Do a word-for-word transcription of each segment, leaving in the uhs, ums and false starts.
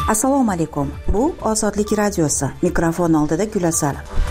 Assalomu alaykum. Bu Ozodlik radiosi. Mikrofon oldida Gulasal.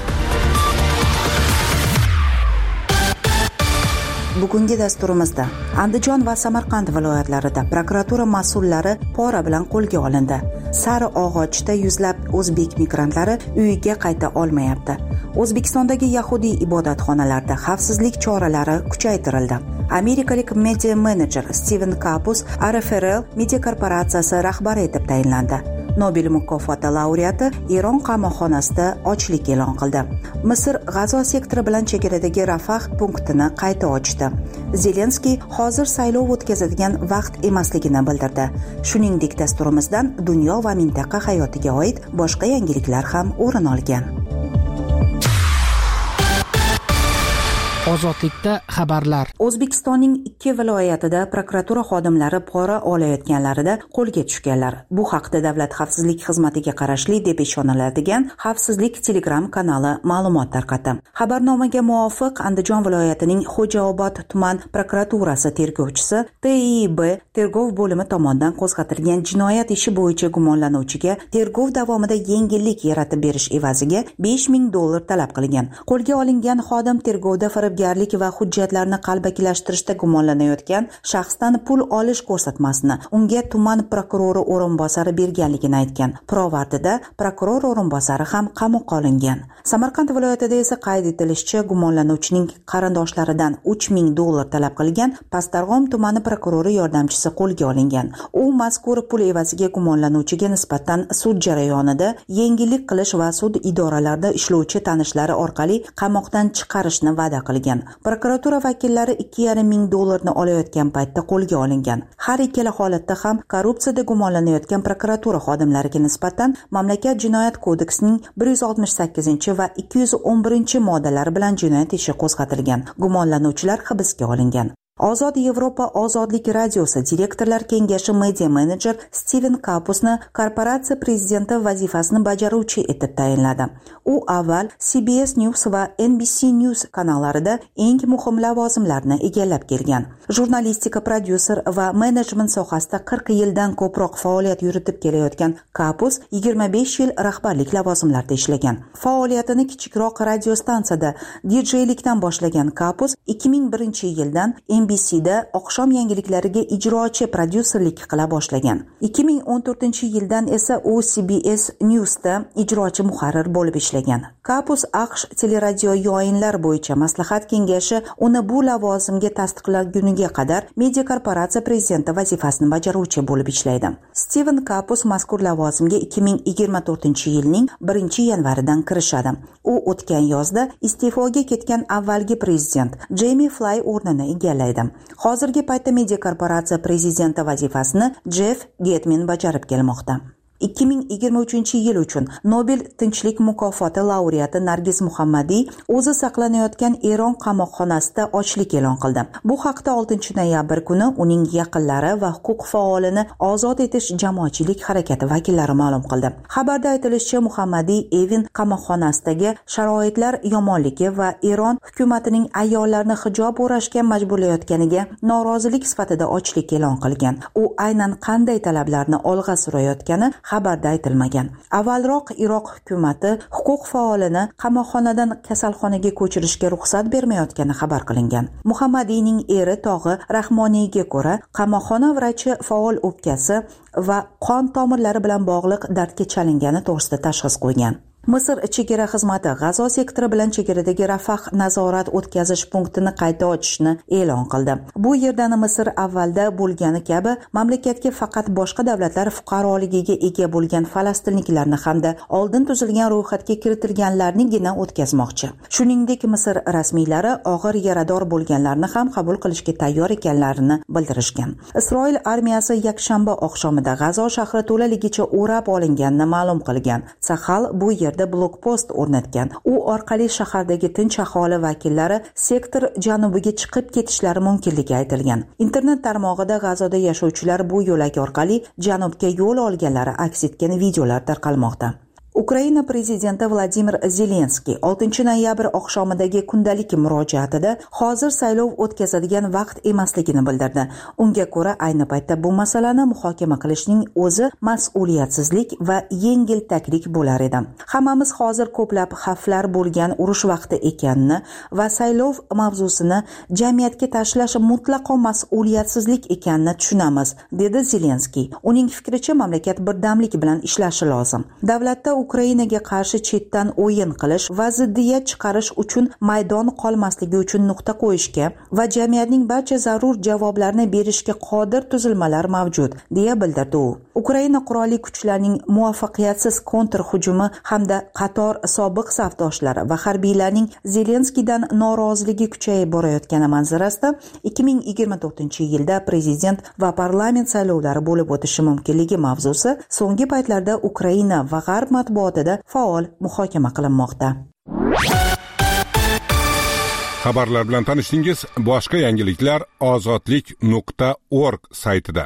Bugungi dasturimizda Andijon va Samarqand viloyatlarida prokuratura mas'ullari pora bilan qo'lga olindi. Sariog'ochda yuzlab o'zbek migrantlari uyiga qayta olmayapti. O'zbekistondagi yahudiy ibodatxonalarda xavfsizlik choralari kuchaytirildi. Amerikalik media menejer Steven Kapus R F R L media korporatsiyasi rahbari etib tayinlandi. Nobel mukofoti laureati Eron qamoqxonasida ochlik e'lon qildi. Misr G'azo sektori bilan chegaradagi Rafah punktini qayta ochdi. Zelenskiy hozir saylov o'tkazadigan vaqt emasligini bildirdi. Shuningdek, dasturimizdan dunyo va mintaqa hayotiga oid boshqa yangiliklar ham o'rin olgan. Ozodlikda xabarlar. O'zbekistonning ikki viloyatida prokuratura xodimlari pora olayotganlarida qo'lga tushganlar. Bu haqda Davlat xavfsizlik xizmatiga qarashli deb ishoniladigan Xavfsizlik Telegram kanali ma'lumot tarqatdi. Xabarnomaga muvofiq, Andijon viloyatining Xo'jaobod tuman prokuraturasi tergovchisi T I B tergov bo'limi tomonidan qo'zg'atilgan jinoyat ishi bo'yicha gumonlanuvchiga tergov davomida yengillik yaratib berish evaziga besh ming dollar talab qilgan. Qo'lga olingan xodim tergovda garlik va hujjatlarni qalbakilashtirishda gumonlanayotgan shaxsdan pul olish ko'rsatmasini unga tuman prokurori o'rinbosari berganligini aytgan. Pirovardida prokuror o'rinbosari ham qamoqqa olingan. Samarqand viloyatida esa qayd etilishicha, gumonlanuvchining qarindoshlaridan uch ming dollar talab qilgan Pastdarg'om tumani prokurori yordamchisi qo'lga olingan. U mazkur pul evaziga gumonlanuvchiga nisbatan sud jarayonida yengillik qilish va sud idoralarida ishlovchi tanishlari orqali qamoqdan chiqarishni va'da qilgan. Prokuratura vakillari ikki yarim ming dollarni olayotgan paytda qo'lga olingan. Har ikkala holatda ham korrupsiyada gumonlanayotgan prokuratura xodimlariga nisbatan mamlakat jinoyat kodeksining bir yuz oltmish sakkizinchi va ikki yuz o'n birinchi moddalari bilan jinoyat ishi qo'zg'atilgan. Gumonlanuvchilar hibsga olingan. Ozod Yevropa Ozodlik radiosi direktorlar kengashi media menejer Steven Kapusni korporatsiya prezidenti vazifasini bajaruvchi etib tayinladi. U avval C B S News va N B C News kanallarida eng muhim lavozimlarni egallab kelgan. Jurnalistika, prodyuser va menejment sohasida qirq yildan ko'proq faoliyat yuritib kelayotgan Kapus yigirma besh yil rahbarlik lavozimlarida ishlagan. Faoliyatini kichikroq radio stansiyada D J'likdan boshlagan Kapus ikki ming birinchi yildan N B C'da oqshom yangiliklariga ijrochi prodyuserlik qila boshlagan. ikki ming o'n to'rtinchi yildan esa u C B S News'da ijrochi muharrir bo'lib ishlagan. Kapus AQSh teleradio o'yinlar bo'yicha maslahat kengashi uni bu lavozimga tasdiqlaguniga qadar media korporatsiya prezidenti vazifasini bajaruvchi bo'lib ishlaydi. Steven Kapus mazkur lavozimga ikki ming yigirma to'rtinchi yilning birinchi yanvaridan kirishadi. U o'tgan yozda iste'foga ketgan avvalgi prezident Jamie Fly o'rnini egallaydi. Hozirgi paytda media korporatsiya prezidenti vazifasini Jeff Getman bajarib kelmoqda. ikki ming yigirma uchinchi yil uchun Nobel tinchlik mukofoti laureati Nargiz Muhammadiy o'zi saqlanayotgan Eron qamoqxonasida ochlik e'lon qildi. Bu haqda oltinchi noyabr kuni uning yaqinlari va huquq faolini ozod etish jamoatchilik harakati vakillari ma'lum qildi. Xabarda aytilishicha, Muhammadiy Evin qamoqxonasidagi sharoitlar yomonligi va Eron hukumatining ayollarni hijob o'rashga majburlayotganiga norozilik sifatida ochlik e'lon qilgan. U aynan qanday talablarni olg'a surayotgani xabarda aytilmagan. Avvalroq Iroq hukumati huquq faolini qamoqxonadan kasalxonaga ko'chirishga ruxsat bermayotgani xabar qilingan. Muhammadiyning eri Tog'i Rahmoniyga ko'ra, qamoqxona vrachi faol o'pkasi va qon tomirlari bilan bog'liq dardga chalingani to'g'risida tashxis qo'ygan. Misr chegara xizmati G'azo sektori bilan chegaradagi Rafah nazorat o'tkazish punktini qayta ochishni e'lon qildi. Bu yerdan Misr avvalda bo'lgani kabi mamlakatga faqat boshqa davlatlar fuqaroligiga ega bo'lgan falastinliklarni hamda oldin tuzilgan ro'yxatga kiritilganlarnigina o'tkazmoqchi. Shuningdek, Misr rasmiylari og'ir yarador bo'lganlarni ham qabul qilishga tayyor ekanlarini bildirishgan. Isroil armiyasi yakshanba oqshomida G'azo shahri to'laligicha o'rab olinganini ma'lum qilgan. Sahal bu yer blokpost o'rnatgan. U orqali shahardagi tinch aholi vakillari sektor janubiga chiqib ketishlari mumkinligi aytilgan. Internet tarmog'ida G'azoda yashovchilar bu yo'lak orqali janubga yo'l olganlari aks etgan videolar tarqalmoqda. Ukraina prezidenti Vladimir Zelenskiy oltinchi noyabr oqshomidagi kundalik murojaatida hozir saylov o'tkazadigan vaqt emasligini bildirdi. Unga ko'ra, ayni paytda bu masalani muhokama qilishning o'zi mas'uliyatsizlik va yengiltaklik bo'lar edi. Hammamiz hozir ko'plab xavflar bo'lgan urush vaqti ekanini va saylov mavzusini jamiyatga tashlash mutlaqo mas'uliyatsizlik ekanini tushunamiz, dedi Zelenskiy. Uning fikricha, mamlakat birdamlik bilan ishlashi lozim. Davlatda Ukrainaga qarshi chetdan o'yin qilish va ziddiyat chiqarish uchun maydon qolmasligi uchun nuqta qo'yishga va jamiyatning barcha zarur javoblarni berishga qodir tuzilmalar mavjud, deya bildirdi u. Ukraina qurolli kuchlarining muvaffaqiyatsiz kontrhujumi hamda qator sobiq safdoshlari va harbiylarning Zelenskiydan noroziligi kuchayib borayotgani manzarasida ikki ming yigirma to'rtinchi yilda prezident va parlament saylovlari bo'lib o'tishi mumkinligi mavzusi so'nggi paytlarda Ukraina va G'arb matbuotida faol muhokama qilinmoqda. Xabarlar bilan tanishdingiz. Boshqa yangiliklar ozodlik nuqta org saytida.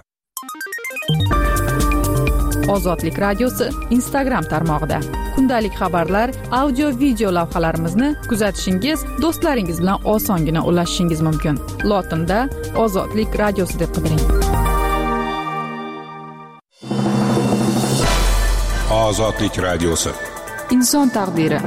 Ozodlik radiosi Instagram tarmog'ida. Kundalik xabarlar, audio, video lavhalarimizni kuzatishingiz, do'stlaringiz bilan osongina ulashishingiz mumkin. Lotinda Ozodlik radiosi deb qidiring. Ozodlik radiosi. Inson taqdiri.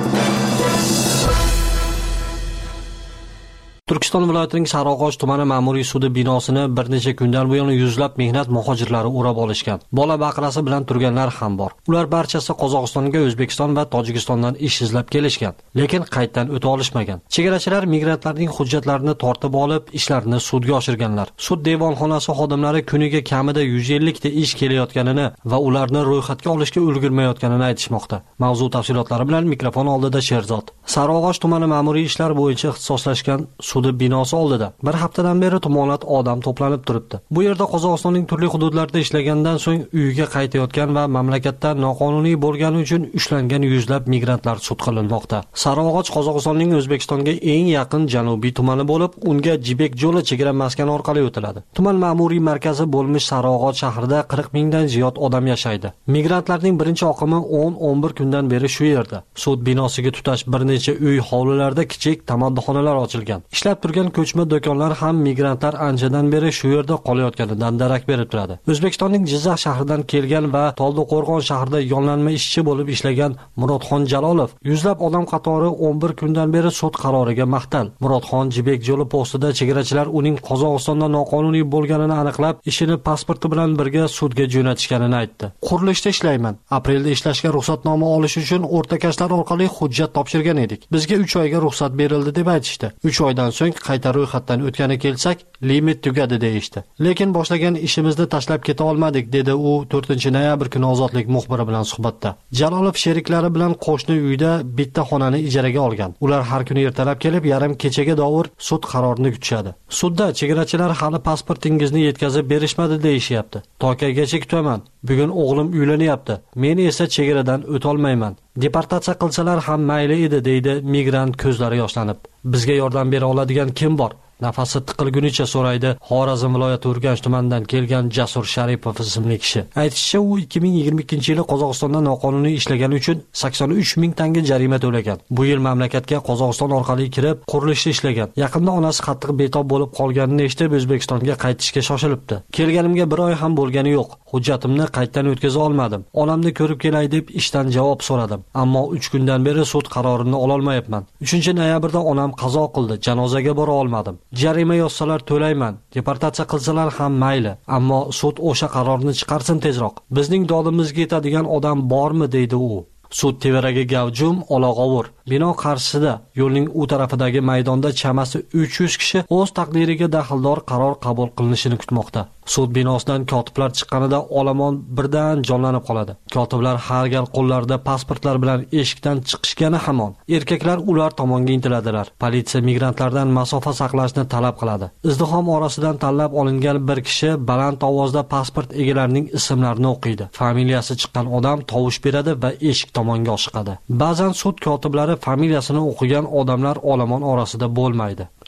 Turkiston viloyatining Sarog'och tumani ma'muriy sudi binosini bir necha kundan buyon yuzlab mehnat muhojirlari o'rab olishgan. Bola baqrasi bilan turganlar ham bor. Ular barchasi Qozog'istonga, O'zbekiston va Tojikistondan ish izlab kelishgan, lekin qaytdan o'ta olishmagan. Chegarachilar migrantlarning hujjatlarini tortib olib, ishlarini sudga oshirganlar. Sud devonxonasi xodimlari kuniga kamida yuz ellik ta ish kelayotganini va ularni ro'yxatga olishga ulgurmayotganini aytishmoqda. Mavzu tafsilotlari bilan mikrofon oldida Sherzod. Sarog'och tumani ma'muriy ishlar bo'yicha ixtisoslashgan sudi binosi oldida bir haftadan beri tumonat odam to'planib turibdi. Bu yerda Qozog'istonning turli hududlarida ishlagandan so'ng uyiga qaytayotgan va mamlakatda noqonuniy bo'lgani uchun ushlangan yuzlab migrantlar sud qilinmoqda. Sarog'och Qozog'istonning O'zbekistonga eng yaqin janubiy tumani bo'lib, unga Jibek yo'li chegara maskani orqali o'tiladi. Tuman ma'muriy markazi bo'lmish Sarog'och shahrida qirq mingdan ziyod odam yashaydi. Migrantlarning birinchi oqimi o'n o'n bir kundan beri shu yerda. Sud binosiga tutash bir necha uy hovlilarda kichik tamadduxonalar ochilgan. Ishlab turgan ko'chma do'konlar ham migrantlar anchadan beri shu yerda qolayotganidan darak berib turadi. O'zbekistonning Jizzax shahridan kelgan va Toldiqo'rg'on shahrida yollanma ishchi bo'lib ishlagan Murodxon Jalolov yuzlab odam qatori o'n bir kundan beri sud qaroriga mahtal. Murodxon Jibek yo'li postida chegarachilar uning Qozog'istonda noqonuniy bo'lganini aniqlab, ishini pasporti bilan birga sudga jo'natishganini aytdi. Qurilishda ishlayman. Aprelda ishlashga ruxsatnoma olish uchun o'rtakashlar orqali hujjat topshirgan edik. Bizga uch oyga ruxsat berildi deb aytishdi. uch oydan so'ng qayta ro'yxatdan o'tgani kelsak, limit tugadi deyishdi. Lekin boshlagan ishimizni tashlab keta olmadik, dedi u to'rtinchi noyabr kuni Ozodlik muxbiri bilan suhbatda. Jalolov sheriklari bilan qo'shni uyda bitta xonani ijaraga olgan. Ular har kuni ertalab kelib, yarim kechaga dovur sud qarorini kutishadi. Sudda chegarachilar hali pasportingizni yetkazib berishmadi deyishyapti. Tokaygacha kutaman. Bugun o'g'lim uylanyapti. Men esa chegaradan o'ta olmayman. Deportatsiya qilsalar ham mayli edi, deydi migrant ko'zlari yoshlanib. Bizga yordam bera oladigan kim bor? Nafasi tiqilgunicha so'raydi Xorazm viloyati Urganch tumanidan kelgan Jasur Sharipov ismli kishi. Aytishicha, u ikki ming yigirma ikkinchi yili Qozog'istonda noqonuniy ishlagani uchun sakson uch ming tanga jarima to'lagan. Bu yil mamlakatga Qozog'iston orqali kirib, qurilishda ishlagan. Yaqinda onasi qattiq betob bo'lib qolganini eshitib, O'zbekistonga qaytishga shoshilibdi. Kelganimga bir oy ham bo'lgani yo'q. Hujjatimni qaytdan o'tkaza olmadim. Onamni ko'rib kelay deb ishdan javob so'radim. Ammo uch kundan beri sud qarorini ola olmayapman. uchinchi noyabrda onam qazo qildi. Janozaga bora olmadim. Jarima yozsalar to'layman, deportatsiya qilsalar ham mayli, ammo sud o'sha qarorni chiqarsin tezroq. Bizning dodimizga yetadigan odam bormi, deydi u. Sud tevaragi gavjum, olag'ovur. Bino qarshisida, yo'lning u tarafidagi maydonda chamasi uch yuz kishi o'z taqdiriga daxldor qaror qabul qilinishini kutmoqda. Sud binosidan kotiblar chiqqanida olomon birdan jonlanib qoladi. Kotiblar har gal qo'llarida pasportlar bilan eshikdan chiqishgani hamon. Erkaklar ular tomonga intiladilar. Politsiya migrantlardan masofa saqlashni talab qiladi. Izdihom orasidan tanlab olingan bir kishi baland ovozda pasport egalarining ismlarini o'qiydi. Familiyasi chiqqan odam tovush beradi va eshik tomonga oshiqadi. Ba'zan sud kotiblari familiyasini o'qigan odamlar olomon orasida bo'lmaydi.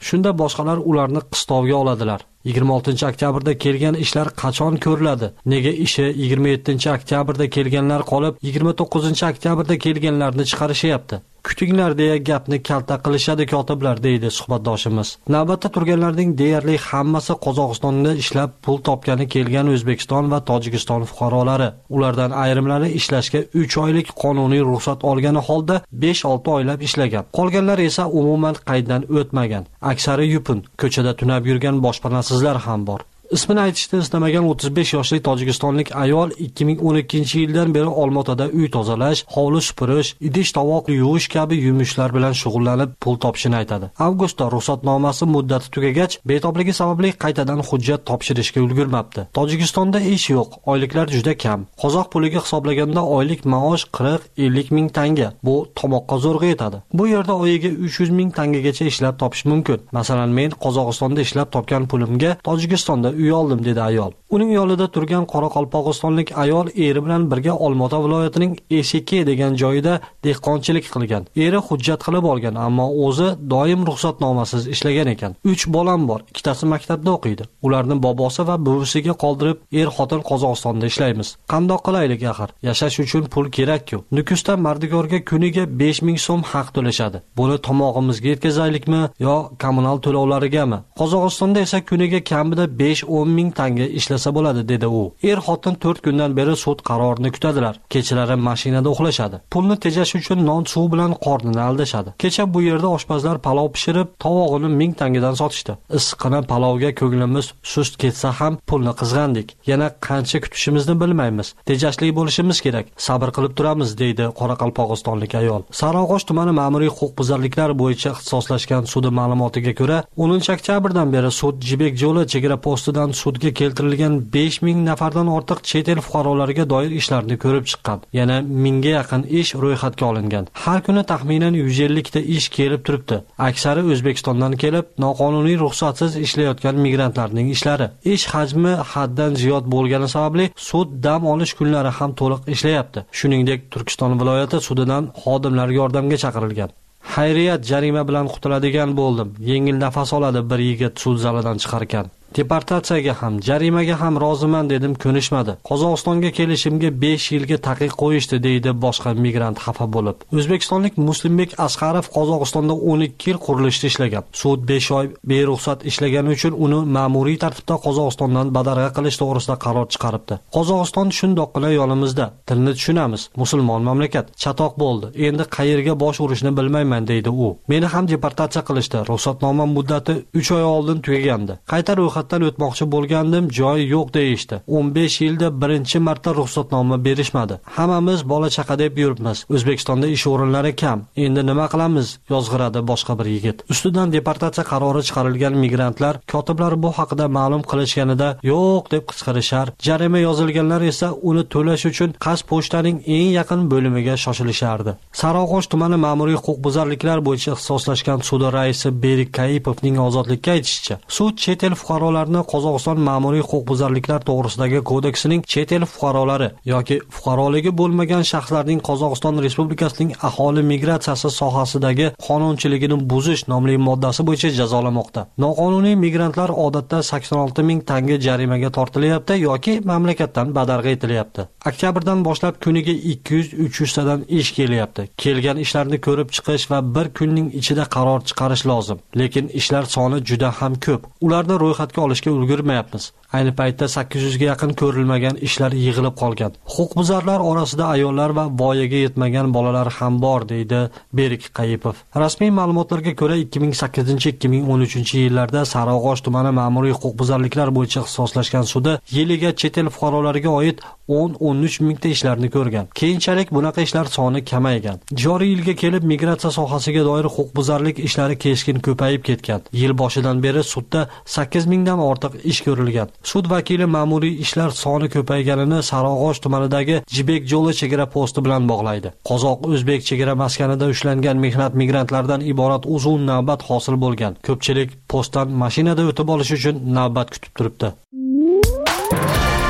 Shunda boshqalar ularni qistovga oladilar. yigirma oltinchi oktyabrda kelgan ishlar qachon ko'riladi? Nega ishi yigirma yettinchi oktyabrda kelganlar qolib, yigirma to'qqizinchi oktyabrda kelganlarni chiqarishyapti? Kutinglar deya gapni kalta qilishadi kotiblar, deydi suhbatdoshimiz. Navbatda turganlarning deyarli hammasi Qozog'istonda ishlab pul topgani kelgan O'zbekiston va Tojikiston fuqarolari. Ulardan ayrimlari ishlashga uch oylik qonuniy ruxsat olgani holda besh olti oylab ishlagan. Qolganlar esa umuman qayddan o'tmagan. Aksari yupun, ko'chada tunab yurgan boshpanasizlar ham bor. Ismini aytishni istamagan o'ttiz besh yoshli tojikistonlik ayol ikki ming o'n ikkinchi yildan beri Olmaotada uy tozalash, hovli supurish, idish-tovoq yuvish kabi yumushlar bilan shug'ullanib pul topishini aytadi. Avgustda ruxsatnomasi muddati tugagach, betobligi sababli qaytadan hujjat topshirishga ulgurmabdi. Tojikistonda ish yo'q, oyliklar juda kam. Qozoq puliga hisoblaganda oylik maosh qirq ellik ming tanga. Bu tomoqqa zo'rg'a yetadi. Bu yerda oyiga uch yuz ming tangagacha ishlab topish mumkin. Masalan, men Qozog'istonda ishlab topgan pulimga Tojikistonda uy oldim, dedi ayol. Uning yonida turgan qoraqalpog'istonlik ayol eri bilan birga Olmaota viloyatining Eshike degan joyida dehqonchilik qilgan. Eri hujjat qilib olgan, ammo o'zi doim ruxsatnomasiz ishlagan ekan. uch bolam bor, ikkitasi maktabda o'qiydi. Ularni bobosi va buvisiga qoldirib, er-xotin Qozog'istonda ishlaymiz. Qandoq qilaylik axir? Yashash uchun pul kerak-ku. Nukusda mardikorga kuniga besh ming so'm haq to'lashadi. Buni tomog'imizga yetkazaylikmi yo kommunal to'lovlarigami? Qozog'istonda esa kuniga kamida besh o'n ming tanga ishlasa bo'ladi, dedi u. Er-xotin to'rt kundan beri sud qarorini kutadilar. Kechalari mashinada uxlashadi. Pulni tejash uchun non suv bilan qornini aldashadi. Kecha bu yerda oshpazlar palov pishirib, tovog'ini ming tangadan sotishdi. Issiqqina palovga ko'nglimiz sust ketsa ham pulni qizg'andik. Yana qancha kutishimizni bilmaymiz. Tejashli bo'lishimiz kerak. Sabr qilib turamiz, deydi qoraqalpog'istonlik ayol. Sarog'och tumani ma'muriy huquqbuzarliklar bo'yicha ixtisoslashgan sudi ma'lumotiga ko'ra, o'ninchi oktyabrdan beri sud Jibek yo'li chegara postidan sudga keltirilgan besh ming nafardan ortiq chet el fuqarolariga doir ishlarni ko'rib chiqqan. Yana mingga yaqin ish ro'yxatga olingan. Har kuni taxminan yuz ellik ta ish kelib turibdi. Aksari O'zbekistondan kelib, noqonuniy ruxsatsiz ishlayotgan migrantlarning ishlari. Ish hajmi haddan ziyod bo'lgani sababli sud dam olish kunlari ham to'liq ishlayapti. Shuningdek, Turkiston viloyati sudidan xodimlar yordamga chaqirilgan. Xayriyat, jarima bilan qutuladigan bo'ldim. Yengil nafas oladi bir yigit sud zalidan chiqarkan. Deportatsiyaga ham, jarimaga ham roziman dedim, ko'nishmadi. Qozog'istonga kelishimga besh yilga taqiq qo'yishdi, deydi boshqa migrant xafa bo'lib. O'zbekistonlik Muslimbek Asqarov Qozog'istonda o'n ikki yil qurilishda ishlagan. Sud besh oy beruxsat ishlagani uchun uni ma'muriy tartibda Qozog'istondan badarg'a qilish to'g'risida qaror chiqaribdi. Qozog'iston shundoqqina yonimizda, tilni tushunamiz, musulmon mamlakat, chatoq bo'ldi. Endi qayerga bosh urishni bilmayman, deydi u. Meni ham deportatsiya qilishdi. Ruxsatnoma muddati uch oy oldin tugagandi. Qayta ro'yxatdan o'tmoqchi bo'lgandim, joyi yo'q deyishdi. o'n besh yilda birinchi marta ruxsatnoma berishmadi. Hammamiz bola chaqa deb yuribmiz. O'zbekistonda ish o'rinlari kam. Endi nima qilamiz? Yozg'iradi boshqa bir yigit. Ustidan deportatsiya qarori chiqarilgan migrantlar kotiblar bu haqida ma'lum qilishganida yo'q deb qichqirishar. Jarima yozilganlar esa uni to'lash uchun Qaz pochtaning eng yaqin bo'limiga shoshilishardi. Sarog'och tumani ma'muriy huquqbuzarliklar bo'yicha ixtisoslashgan sudi raisi Berik Kaipovning ozodlikka aytishicha, sud chet el fuqarolarni Qozog'iston ma'muriy huquqbuzarliklar to'g'risidagi kodeksining chet el fuqarolari yoki fuqaroligi bo'lmagan shaxslarning Qozog'iston Respublikasining aholi migratsiyasi sohasidagi qonunchiligini buzish nomli moddasi bo'yicha jazolamoqda. Noqonuniy migrantlar odatda sakson olti ming tanga jarimaga tortilyapti yoki mamlakatdan badarg'a etilyapti. Oktyabrdan boshlab kuniga ikki yuz uch yuz tadan ish kelyapti. Kelgan ishlarni ko'rib chiqish va bir kunning ichida qaror chiqarish lozim. Lekin ishlar soni juda ham ko'p. Ularni ro'yxatga olishga ulgurmayapmiz. Ayni paytda sakkiz yuzga yaqin ko'rilmagan ishlar yig'ilib qolgan. Huquqbuzarlar orasida ayollar va voyaga yetmagan bolalar ham bor, deydi Berik Qayipov. Rasmiy ma'lumotlarga ko'ra ikki ming sakkizinchi ikki ming o'n uchinchi yillarda Sarog'och tumani ma'muriy huquqbuzarliklar bo'yicha ixtisoslashgan sudi yiliga chet el fuqarolariga oid o'n o'n uch mingta ishlarni ko'rgan. Keyinchalik bunaqa ishlar soni kamaygan. Joriy yilga kelib migratsiya sohasiga doir huquqbuzarlik ishlari keskin ko'payib ketgan. Yil boshidan beri sudda sakkiz mingdan ortiq ish ko'rilgan. Sud vakili ma'muriy ishlar soni ko'payganini Sarog'och tumanidagi Jibek yo'li chegara posti bilan bog'laydi. Qozoq-o'zbek chegara maskanida ushlangan mehnat migrantlardan iborat uzun navbat hosil bo'lgan. Ko'pchilik postdan mashinada o'tib olish uchun navbat kutib turibdi.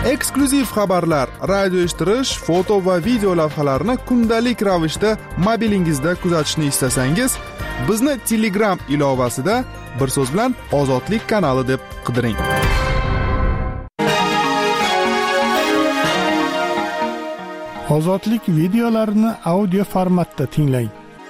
eksklyuziv xabarlar, radio eshittirish, foto va video lavhalarni kundalik ravishda mobilingizda kuzatishni istasangiz, bizni Telegram ilovasida bir so'z bilan Ozodlik kanali deb qidiring. Ozodlik videolarini audio formatda tinglang.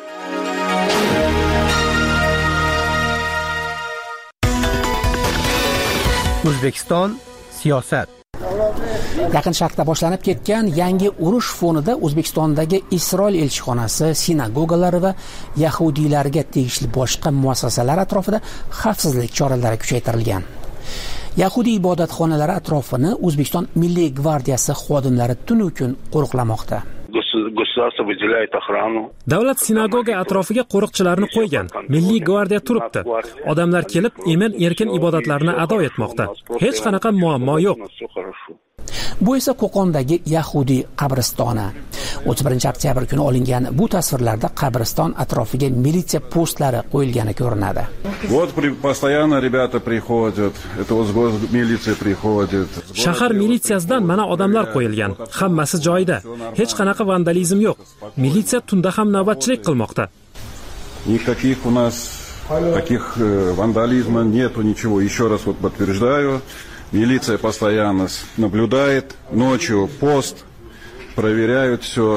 O'zbekiston siyosat. Yaqin Sharqda boshlanib ketgan yangi urush fonida O'zbekistondagi Isroil elchixonasi, sinagogalari va yahudiylarga tegishli boshqa muassasalar atrofida xavfsizlik choralari kuchaytirilgan. Yahudiy ibodatxonalari atrofini O'zbekiston Milliy gvardiyasi xodimlari tunu kun qo'riqlamoqda. Davlat sinagoga atrofiga qo'riqchilarni qo'ygan. Milliy gvardiya turibdi. Odamlar kelib, emin-erkin ibodatlarini ado etmoqda. Hech qanaqa muammo yo'q. Bu esa Qo'qondagi Yahudiy qabristoni. o'ttiz birinchi oktyabr kuni olingan bu tasvirlarda qabriston atrofiga militsiya postlari qo'yilgani ko'rinadi. Вот постоянно ребята приходят. Это вот милиция приходит. Shahar militsiyasidan mana odamlar qo'yilgan. Hammasi joyida. Hech qanaqa vandalizm yo'q. Militsiya tunda ham navbatchilik qilmoqda. Никаких у нас таких вандализма нету, ничего. Еще раз вот подтверждаю. Милиция постоянно наблюдает, ночью пост, проверяют все.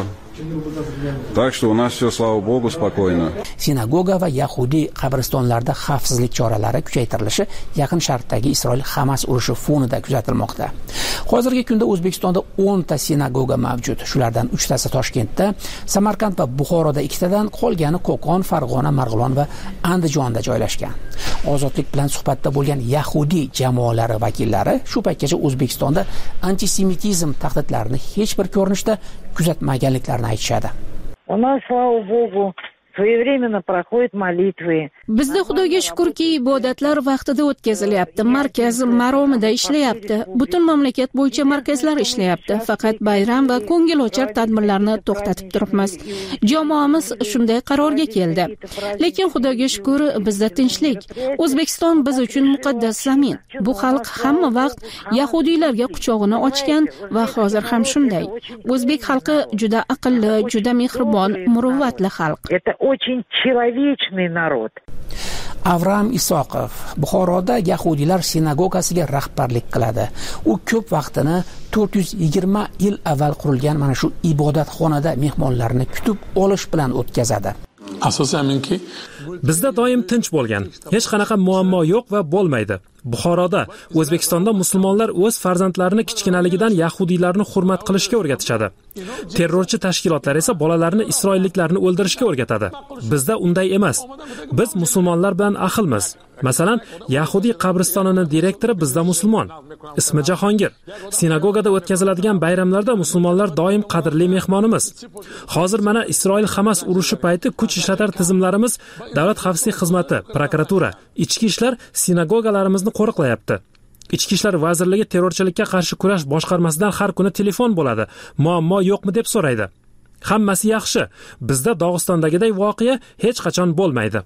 Так что у нас все, слава богу, спокойно. Sinagoga va Yahudiy qabristonlarda xavfsizlik choralari kuchaytirilishi Yaqin Sharqdagi Isroil Hamas urushi fonida kuzatilmoqda. Hozirgi kunda O'zbekistonda o'n ta sinagoga mavjud. Shulardan uch tasi Toshkentda, Samarqand va Buxoroda ikkitadan, qolgani Qo'qon, Farg'ona, Marg'ilon va Andijonda joylashgan. Ozodlik bilan suhbatda bo'lgan Yahudiy jamoalari vakillari shu paytgacha O'zbekistonda antisemitizm tahdidlarini hech bir ko'rinishda kuzatmaganliklarini aytishadi. У нас, слава Богу, своевременно проходят молитвы. Bizda Xudoga shukrki, ibodatlar vaqtida o'tkazilyapti. Markaz maromida ishlayapti. Butun mamlakat bo'yicha markazlar ishlayapti. Faqat bayram va ko'ngilochar tadbirlarni to'xtatib turibmiz. Jamoamiz shunday qarorga keldi. Lekin Xudoga shukr, bizda tinchlik. O'zbekiston biz uchun muqaddas zamin. Bu xalq hamma vaqt yahudiylarga quchog'ini ochgan va hozir ham shunday. O'zbek xalqi juda aqlli, juda mehribon, muruvvatli xalq. Это очень человечный народ. Avram Isoqov Buxoroda yahudiylar sinagogasiga rahbarlik qiladi. U ko'p vaqtini to'rt yuz yigirma yil avval qurilgan mana shu ibodatxonada mehmonlarni kutib olish bilan o'tkazadi. Asosanki bizda doim tinch bo'lgan. Hech qanaqa muammo yo'q va bo'lmaydi. Buxoroda, O'zbekistonda musulmonlar o'z farzandlarini kichkinaligidan yahudiylarni hurmat qilishga o'rgatishadi. Terrorchi tashkilotlar esa bolalarni isroilliklarni o'ldirishga o'rgatadi. Bizda unday emas. Biz musulmonlar bilan ahilmiz. Masalan, Yahudiy qabristonining direktori bizda musulmon. Ismi Jahongir. Sinagogada o'tkaziladigan bayramlarda musulmonlar doim qadrli mehmonimiz. Hozir mana Isroil Hamas urushi payti kuch ishlatar tizimlarimiz, Davlat xavfsizlik xizmati, prokuratura, ichki ishlar sinagogalarimizni qo'riqlayapti. Ichki ishlar vazirligi terrorchilikka qarshi kurash boshqarmasidan har kuni telefon bo'ladi. Muammo yo'qmi deb so'raydi. Hammasi yaxshi. Bizda Dog'istondagiday voqea hech qachon bo'lmaydi.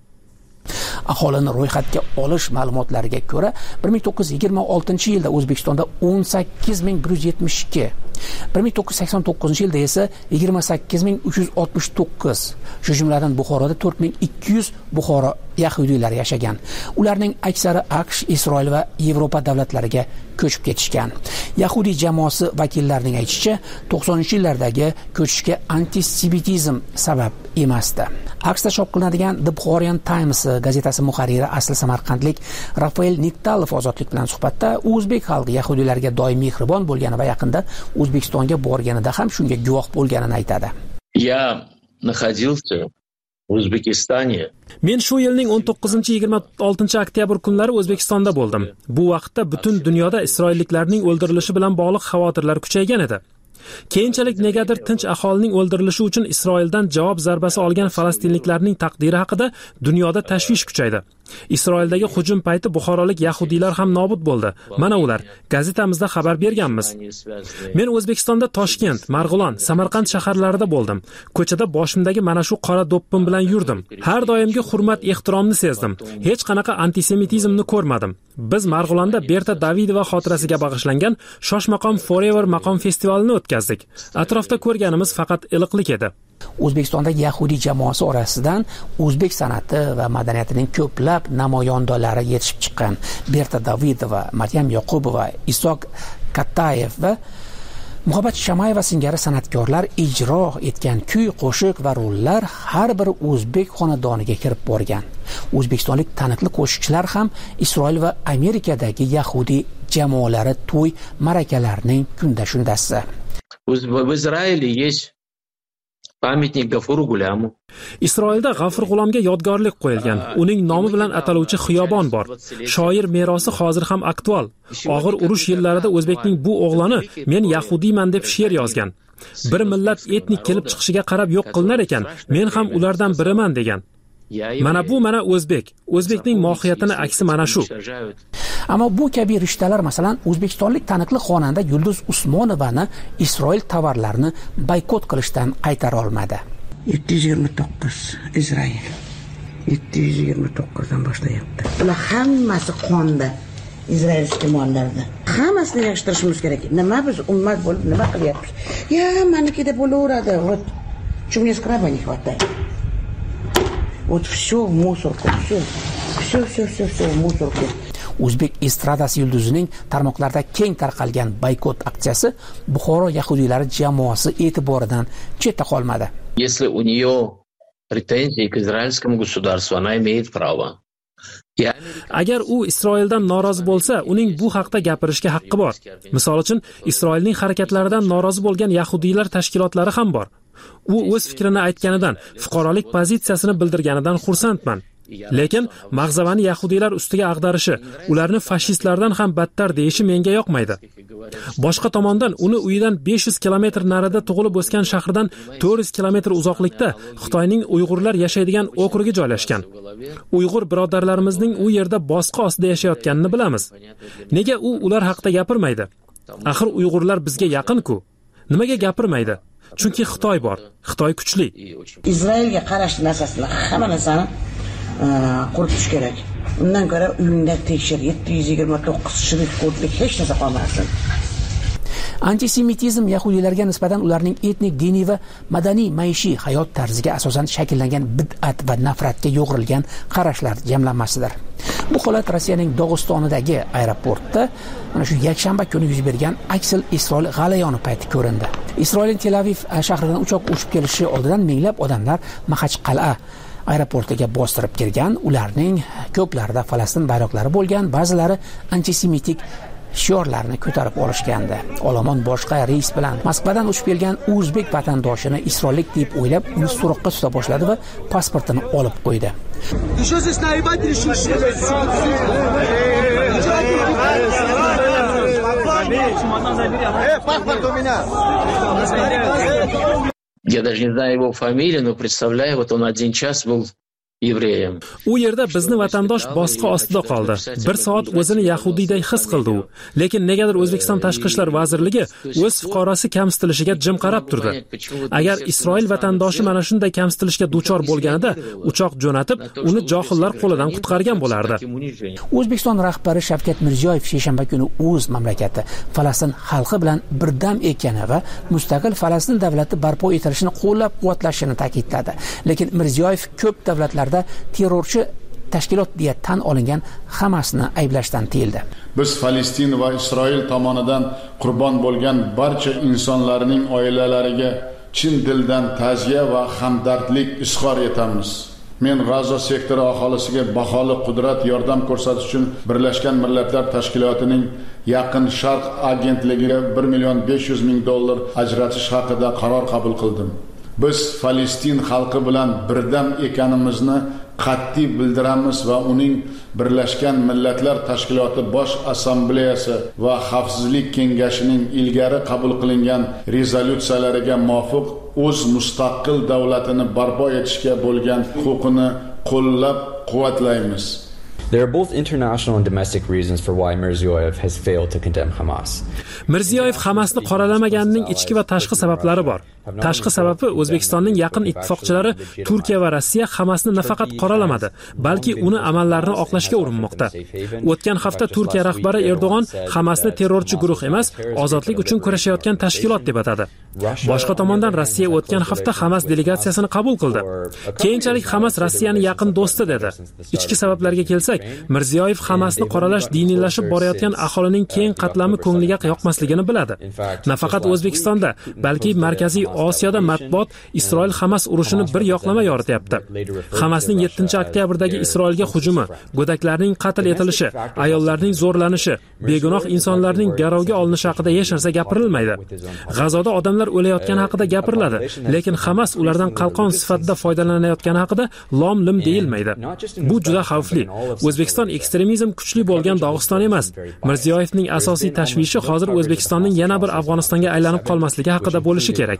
Aholini ro'yxatga olish ma'lumotlariga ko'ra, bir ming to'qqiz yuz yigirma oltinchi yilda O'zbekistonda o'n sakkiz ming bir yuz yetmish ikki, bir ming to'qqiz yuz sakson to'qqizinchi yilda esa yigirma sakkiz ming uch yuz oltmish to'qqiz, shu jumladan Buxoroda to'rt ming ikki yuz Buxoro yahudiylar yashagan. Ularning aksari AQSh, Isroil va Yevropa davlatlariga ko'chib ketishgan. Yahudiy jamoasi vakillarining aytishicha, to'qsoninchi yillardagi ko'chishga antisemitizm sabab emasdi. AQShda chop qilinadigan The Bukharian Times gazetasi muharriri asli samarqandlik Rafael Niktalov Ozodlik bilan suhbatda o'zbek xalqi yahudiylarga doim mehribon bo'lgani va yaqinda O'zbekistonga borganida ham shunga guvoh bo'lganini aytadi. Я находился в O'zbekistone. Men shu yilning o'n to'qqizinchi yigirma oltinchi oktyabr kunlari O'zbekistonda bo'ldim. Bu vaqtda butun dunyoda isroilliklarning o'ldirilishi bilan bog'liq xavotirlar kuchaygan edi. Keyinchalik negadir tinch aholining o'ldirilishi uchun Isroildan javob zarbasi olgan falastinliklarning taqdiri haqida dunyoda tashvish kuchaydi. Isroildagi hujum payti buxorolik yahudiylar ham nobud bo'ldi. Mana ular, gazetamizda xabar berganmiz. Men O'zbekistonda Toshkent, Marg'ilon, Samarqand shaharlarida bo'ldim. Ko'chada boshimdagi mana shu qora do'ppim bilan yurdim. Har doimgi hurmat-ehtiromni sezdim. Hech qanaqa antisemitizmni ko'rmadim. Biz Marg'ilonda Berta Davidova xotirasiga bag'ishlangan Shoshmaqom Forever maqom festivalini o'tkazdik. Atrofda ko'rganimiz faqat iliqlik edi. O'zbekistondagi yahudiy jamoasi orasidan o'zbek san'ati va madaniyatining ko'plab namoyandolari yetishib chiqqan Berta Davidova, Maryam Yoqubova, Isoq Kattayev va Muhabbat Shamayeva singari san'atkorlar ijro etgan kuy, qo'shiq va rollar har bir o'zbek xonadoniga kirib borgan. O'zbekistonlik taniqli qo'shiqchilar ham Isroil va Amerikadagi yahudiy jamoalari to'y ma'rakalarining kunda shundasi. В Израиле есть pamyatnik G'afur G'ulamu. Isroilda G'afur G'ulomga yodgorlik qo'yilgan. Uning nomi bilan ataluvchi xiyobon bor. Shoir merosi hozir ham aktual. Og'ir urush yillarida o'zbekning bu o'g'loni men yahudiyman deb she'r yozgan. Bir millat etnik kelib chiqishiga qarab yo'q qilinar ekan, men ham ulardan biriman degan. Mana bu mana o'zbek. O'zbekning mohiyatini aksi mana shu. Ammo bu kabi rishtalar, masalan, o'zbekistonlik taniqli xonanda Yulduz Usmonovani Isroil tovarlarini boykot qilishdan qaytara olmadi. yetti yuz yigirma to'qqiz Izrail. yetti yuz yigirma to'qqiz dan boshlayapti. Ular hammasi qonda. Izrail iste'mollarida. Hammasini yig'ishtirishimiz kerak. Nima biz ummat bo'lib nima qilyapmiz? Ya, manikida bo'laveradi. Вот. Чего мне скраба не хватает? Вот все в мусорку, все. Все, все, все, все в мусорку. O'zbek estradasi yulduzining tarmoqlarda keng tarqalgan boykot aksiyasi Buxoro yahudiylari jamoasi e'tiboridan chetda qolmadi. Если у нее претензии к израильскому государству, она имеет право. Agar u Isroildan norozi bo'lsa, uning bu haqda gapirishga haqqi bor. Misol uchun, Isroilning harakatlaridan norozi bo'lgan yahudiylar tashkilotlari ham bor. U o'z fikrini aytganidan, fuqarolik pozitsiyasini bildirganidan xursandman. Lekin mag'zavani yahudiylar ustiga ag'darishi, ularni fashistlardan ham battar deyishi menga yoqmaydi. Boshqa tomondan uni uyidan besh yuz kilometr narida tug'ilib o'sgan shahridan to'rt yuz kilometr uzoqlikda Xitoyning Uyg'urlar yashaydigan okrugi joylashgan. Uyg'ur birodarlarimizning u yerda bosqi ostida yashayotganini bilamiz. Nega u ular haqida gapirmaydi? Axir Uyg'urlar bizga yaqin-ku. Nimaga gapirmaydi? Chunki Xitoy bor. Xitoy kuchli. Izrailga qarashli narsasini, hamma narsani quritish kerak. Undan ko'ra uyingda tekshir, yetti yuz yigirma to'qqiz shirif kodlik hech narsa qolmasin. Antisemitizm yahudiylarga nisbatan ularning etnik, diniy va madaniy maishiy hayot tarziga asosan shakllangan bid'at va nafratga yo'g'rilgan qarashlar jamlanmasidir. Bu holat Rossiyaning Dog'istonidagi aeroportda mana shu yakshanba kuni yuz bergan Aksel Isroil g'alayoni payti ko'rindi. Isroilning Tel Aviv shahridan uchoq uchib kelishi oldidan minglab odamlar Maxachqal'a aeroportiga bostirib kirgan. Ularning ko'plarida Falastin bayroqlari bo'lgan, ba'zilari antisemitik shiorlarni ko'tarib olishgandi. Olomon boshqa reys bilan Moskvadan uchib kelgan o'zbek vatandoshini isroillik deb o'ylab, uni so'roqqa tuta boshladi va pasportini olib qo'ydi. Я даже не знаю его фамилию, но представляю, вот он один час был евреем. U yerda bizni vatandosh bosqi ostida qoldi. Bir soat o'zini yahudiyday his qildi u. Lekin negadir O'zbekiston Tashqi ishlar vazirligi o'z fuqarosi kamsitilishiga jim qarab turdi. Agar Isroil vatandoshi mana shunday kamsitilishga duchor bo'lganida uchoq jo'natib, uni johillar qo'lidan qutqargan bo'lardi. O'zbekiston rahbari Shavkat Mirziyoyev seshanba kuni o'z mamlakati Falastin xalqi bilan birdam ekani va mustaqil Falastin davlati barpo etilishini qo'llab-quvvatlashini ta'kidladi. Lekin Mirziyoyev ko'p davlatlar terrorchi tashkilot deya tan olingan hammasini ayblashdan tiyildi. Biz Falastin va Isroil tomonidan qurbon bo'lgan barcha insonlarning oilalariga chin dildan ta'ziya va hamdardlik izhor etamiz. Men G'azo sektori aholisiga baholi qudrat yordam ko'rsatish uchun Birlashgan Millatlar Tashkilotining Yaqin Sharq agentligiga bir million besh yuz ming dollar ajratish haqida qaror qabul qildim. Biz Falastin xalqi bilan birdam ekanimizni qat'iy bildiramiz va uning Birlashgan Millatlar Tashkiloti Bosh Assambleyasi va Xavfsizlik Kengashining ilgari qabul qilingan rezolyutsiyalariga muvofiq o'z mustaqil davlatini barpo etishga bo'lgan huquqini qo'llab-quvvatlaymiz. There are both international and domestic reasons for why Mirziyoyev has failed to condemn Hamas. Mirziyoyev Hamasni qoralamaganining ichki va tashqi sabablari bor. Tashqi sababi O'zbekistonning yaqin ittifoqchilari Turkiya va Rossiya Hamasni nafaqat qoralamadi, balki uni amallarini oqlashga urinmoqda. O'tgan hafta Turkiya rahbari Erdo'g'on Hamasni terrorchi guruh emas, ozodlik uchun kurashayotgan tashkilot deb atadi. Boshqa tomondan Rossiya o'tgan hafta Hamas delegatsiyasini qabul qildi. Keyinchalik Hamas Rossiyaning yaqin do'sti dedi. Ichki sabablarga kelsak, Mirziyoyev Hamasni qoralash diniylashib borayotgan aholining keng qatlami ko'ngliga yoqmasligini biladi. Nafaqat O'zbekistonda, balki Markaziy Osiyoda matbuot Isroil Hamas urushini bir yoqlama yorityapti. Hamasning yettinchi oktyabrdagi Isroilga hujumi, go'daklarning qatl etilishi, ayollarning zo'rlanishi, begunoh insonlarning garovga olinishi haqida hech narsa gapirilmaydi. G'azoda odamlar o'layotgani haqida gapiriladi, lekin Hamas ulardan qalqon sifatida foydalanayotgani haqida lom-lim deyilmaydi. Bu juda xavfli. O'zbekiston ekstremizm kuchli bo'lgan Dog'iston emas. Mirziyoyevning asosiy tashvishi hozir O'zbekistonning yana bir Afg'onistonga aylanib qolmasligi haqida bo'lishi kerak.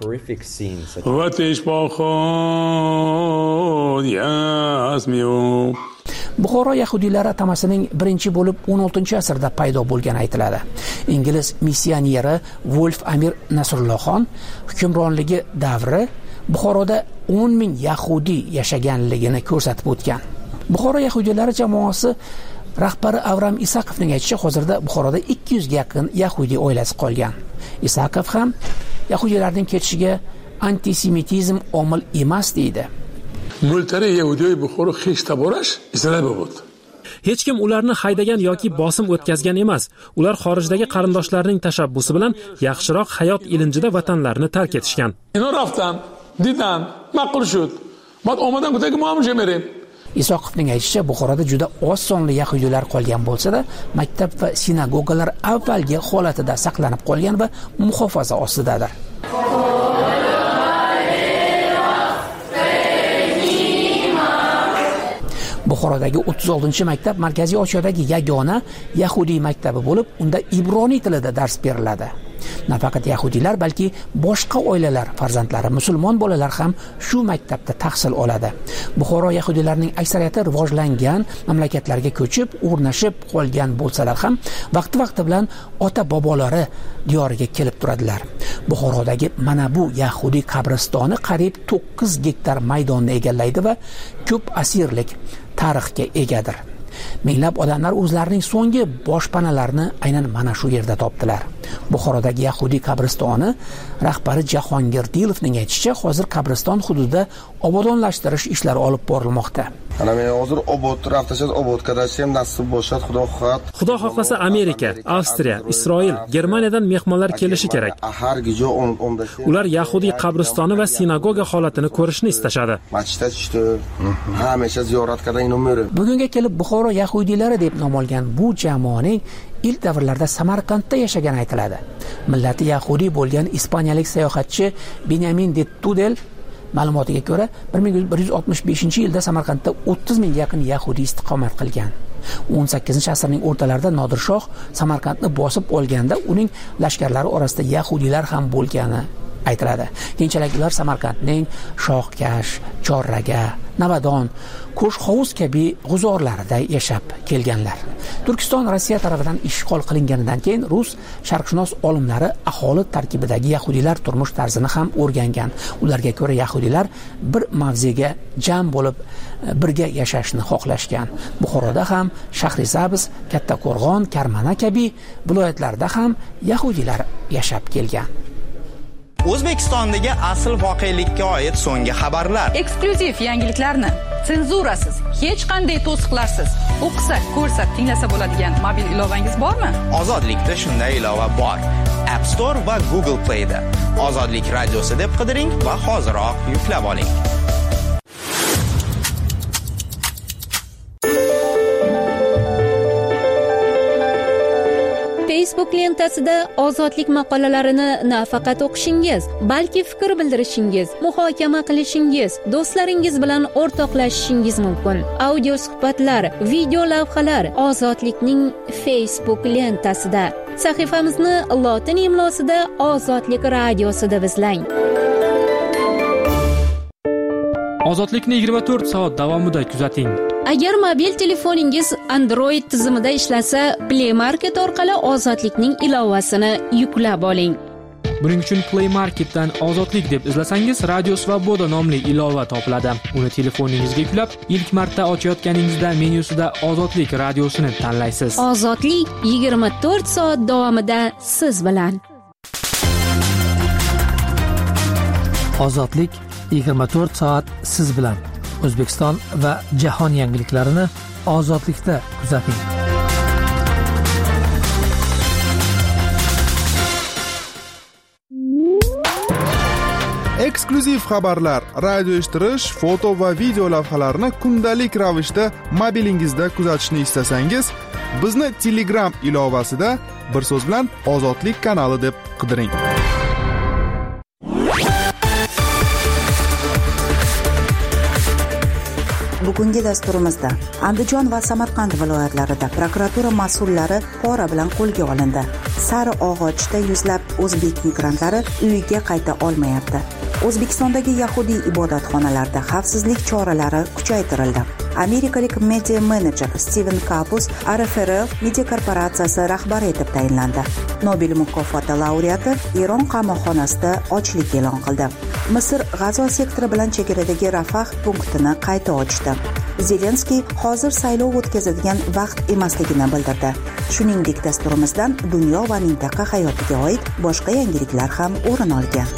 Buxoro yahudiylari atamasining birinchi bo'lib o'n oltinchi asrda paydo bo'lgani aytiladi. Ingliz missioneri Wolf Amir Nasrullohxon hukmronligi davri Buxoroda o'n ming yahudi yashaganligini ko'rsatib o'tgan. Buxoro yahudiylari jamoasi rahbari Avram Isakovning aytishicha, hozirda Buxoroda ikki yuzga yaqin yahudi oilasi qolgan. Isakov ham yahudilarning ketishiga antisemitizm omil emas deydi. Multari yahudiy Buxoro hech taborash izlab bo'ldi. Hech kim ularni haydagan yoki bosim o'tkazgan emas. Ular xorijdagi qarindoshlarining tashabbusi bilan yaxshiroq hayot ilinjida vatanlarini tark etishgan. Ino raftan, didan, ma'qul shud. Bad omadan kutagi muammo merim. Isoqovning aytishicha, Buxoroda juda oz sonli yahudilar qolgan bo'lsa-da, maktab va sinagogalar avvalgi holatida saqlanib qolgan va muhofaza ostidadir. Buxorodagi o'ttiz oltinchi maktab Markaziy Osiyodagi yagona yahudiy maktabi bo'lib, unda ibroniy tilida dars beriladi. Nafaqat yahudiylar, balki boshqa oilalar farzandlari, musulmon bolalar ham shu maktabda tahsil oladi. Buxoro yahudiylarining aksariyati rivojlangan mamlakatlarga ko'chib, o'rnashib qolgan bo'lsalar ham, vaqti-vaqti bilan ota-bobolari diyoriga kelib turadilar. Buxorodagi mana bu yahudiy qabristoni qariyb to'qqiz gektar maydonni egallaydi va ko'p asirlik tarixga egadir. Minglab odamlar o'zlarining so'nggi boshpanalarini aynan mana shu yerda topdilar. Buxorodagi yahudiy qabristoni rahbari Jahongir Dilovning aytishicha, hozir qabriston hududida obodonlashtirish ishlari olib borilmoqda. Ana men hozir obod raftashad obod qadashim nasib bo'lsa, Xudo xohlasa. Xudo xohlasa Amerika, Avstriya, Isroil, Germaniyadan mehmonlar kelishi kerak. Ular yahudiy qabristoni va sinagoga holatini ko'rishni istashadi. Masjidda tushdi. Hamisha ziyorat qilib, bugunga kelib Buxoro yahudiylari deb nom olgan bu jamoaning ilk davrlarda Samarqandda yashagani aytiladi. Millati yahudiy bo'lgan ispaniyalik sayohatchi Benjamin de Tudel ma'lumotiga ko'ra, bir ming bir yuz oltmish beshinchi yilda Samarqandda o'ttiz mingga yaqin yahudiy istiqomat qilgan. o'n sakkizinchi asrning o'rtalarida Nodir Shoh Samarqandni bosib olganda uning lashkarlari orasida yahudiylar ham bo'lgani aytiladi. Keyinchalik ular Samarqandning Shohkash, Chorraga, Navadon, Qo'shhovuz kabi g'uzorlarida yashab kelganlar. Turkiston Rossiya tomonidan ishg'ol qilinganidan keyin rus sharqshunos olimlari aholi tarkibidagi yahudiylar turmush tarzini ham o'rgangan. Ularga ko'ra yahudiylar bir mavzega jam bo'lib birga yashashni xohlashgan. Buxoroda ham Shahrisabz, Kattaqo'rg'on, Karmana kabi viloyatlarda ham yahudiylar yashab kelgan. O'zbekistondagi asl voqelikka oid so'nggi xabarlar, eksklyuziv yangiliklarni senzurasiz, hech qanday to'siqlarsiz o'qisa, ko'rsa, tinglasa bo'ladigan mobil ilovangiz bormi? Ozodlikda shunday ilova bor. App Store va Google Play da Ozodlik radiosi deb qidiring va hoziroq yuklab oling. Facebook lentasida ozodlik maqolalarini nafaqat o'qishingiz, balki fikr bildirishingiz, muhokama qilishingiz, do'stlaringiz bilan o'rtoqlashishingiz mumkin. Audio suhbatlar, video lavhalar ozodlikning Facebook lentasida. Sahifamizni lotin imlosida Ozodlik radiosi deb izlang. Ozodlikni yigirma to'rt soat davomida kuzating. Agar mobil telefoningiz Android tizimida ishlasa, Play Market orqali Ozodlikning ilovasini yuklab oling. Buning uchun Play Marketdan Ozodlik deb izlasangiz, Radio Svoboda nomli ilova topiladi. Uni telefoningizga yuklab, ilk marta ochayotganingizda menyusida Ozodlik radiosini tanlaysiz. Ozodlik yigirma to'rt soat davomida siz bilan. Ozodlik yigirma to'rt soat siz bilan. O'zbekiston va jahon yangiliklarini Ozodlikda kuzating. Eksklyuziv xabarlar, radio eshittirish, foto va video lavhalarni kundalik ravishda mobilingizda kuzatishni istasangiz, bizni Telegram ilovasida bir so'z bilan Ozodlik kanali deb qidiring. Bugungi dasturimizda Andijon va Samarqand viloyatlarida prokuratura mas'ullari pora bilan qo'lga olindi. Sariog'ochda yuzlab o'zbek migrantlari uyiga qayta olmayapti. O'zbekistondagi yahudiy ibodatxonalarda xavfsizlik choralari kuchaytirildi. Amerikalik media menejer Steven Kapus R F R L media korporatsiyasi rahbari etib tayinlandi. Nobel mukofoti laureati Eron qamoqxonasida ochlik e'lon qildi. Misr G'azo sektori bilan chegaradagi Rafah punktini qayta ochdi. Zelenskiy hozir saylov o'tkazadigan vaqt emasligini bildirdi. Shuningdek, dasturimizdan dunyo va mintaqa hayotiga oid boshqa yangiliklar ham o'rin olgan.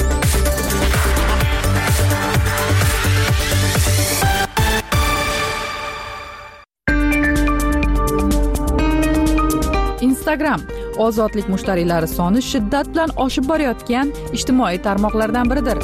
Instagram ozodlik mushtariylari soni shiddat bilan oshib borayotgan ijtimoiy tarmoqlardan biridir.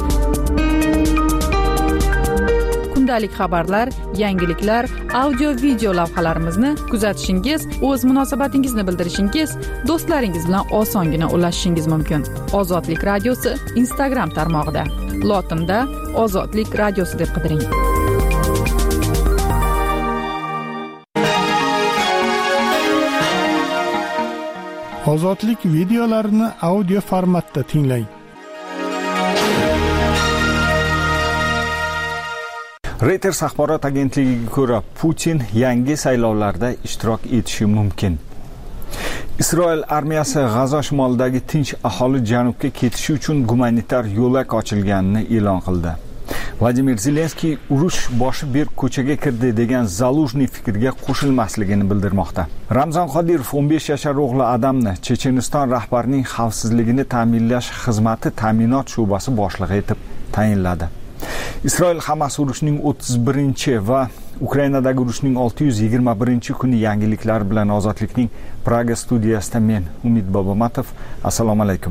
Kundalik xabarlar, yangiliklar, audio video lavhalarimizni kuzatishingiz, o'z munosabatingizni bildirishingiz, do'stlaringiz bilan osongina ulashishingiz mumkin. Ozodlik radiosi Instagram tarmog'ida. Lotinda Ozodlik radiosi deb qidiring. Ozodlik videolarini audio formatda tinglang. Reuters axborot agentligiga ko'ra, Putin yangi saylovlarda ishtirok etishi mumkin. Isroil armiyasi G'azo shimolidagi tinch aholi janubga ketishi uchun gumanitar yo'lak ochilganini e'lon qildi. Vladimir Zelenskiy urush boshi berk ko'chaga kirdi degan Zaluzhniy fikrga qo'shilmasligini bildirmoqda. Ramzan Qodirov o'n besh yashar o'g'li Adamni Checheniston rahbarining xavfsizligini ta'minlash xizmati ta'minot sho'basi boshlig'i etib tayinladi. Isroil Hamas urushining o'ttiz birinchi va Ukrainadagi urushning olti yuz yigirma birinchi kuni yangiliklar bilan Ozodlikning Praga studiyasida men Umid Bobomatov. Assalomu alaykum.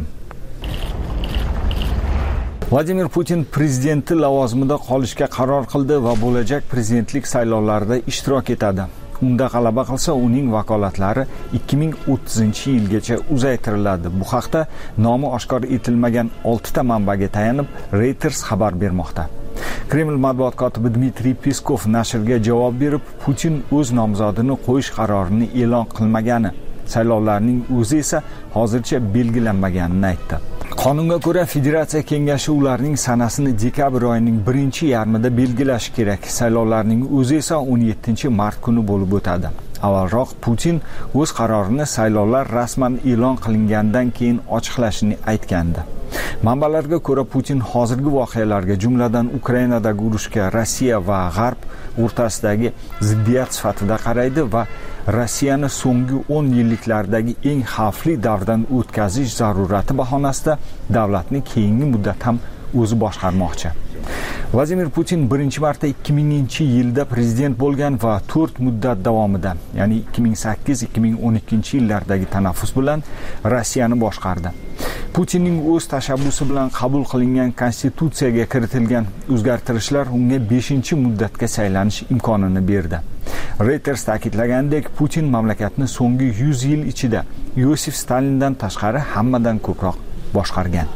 Vladimir Putin prezidenti lavozimida qolishga qaror qildi va bo'lajak prezidentlik saylovlarida ishtirok etadi. Unda g'alaba qilsa, uning vakolatlari ikki ming o'ttizinchi yilgacha uzaytiriladi. Bu haqda nomi oshkor etilmagan oltita manbaga tayanib Reuters xabar bermoqda. Kreml matbuot kotibi Dmitriy Peskov nashrga javob berib, Putin o'z nomzodini qo'yish qarorini e'lon qilmagani, saylovlarning o'zi esa hozircha belgilanmaganini aytdi. Qonunga ko'ra, Federatsiya Kengashi ularning sanasini dekabr oyining birinchi yarmida belgilashi kerak. Saylovlarning o'zi esa o'n yettinchi mart kuni bo'lib o'tadi. Avvalroq Putin o'z qarorini saylovlar rasman e'lon qilingandan keyin ochiqlashini aytgandi. Manbalarga ko'ra, Putin hozirgi voqealarga, jumladan Ukrainadagi urushga Rossiya va G'arb o'rtasidagi ziddiyat sifatida qaraydi va Rossiyani so'nggi o'n yilliklardagi eng xavfli davrdan o'tkazish zarurati bahonasida davlatni keyingi muddat ham o'zi boshqarmoqchi. Vladimir Putin birinchi marta ikki minginchi yilda prezident bo'lgan va to'rt muddat davomida, ya'ni ikki ming sakkiz ikki ming o'n ikkinchi yillardagi tanaffus bilan Rossiyani boshqardi. Putinning o'z tashabbusi bilan qabul qilingan konstitutsiyaga kiritilgan o'zgartirishlar unga beshinchi muddatga saylanish imkonini berdi. Reuters ta'kidlagandek, Putin mamlakatni so'nggi yuz yil ichida Yosif Stalindan tashqari hammadan ko'proq boshqargan.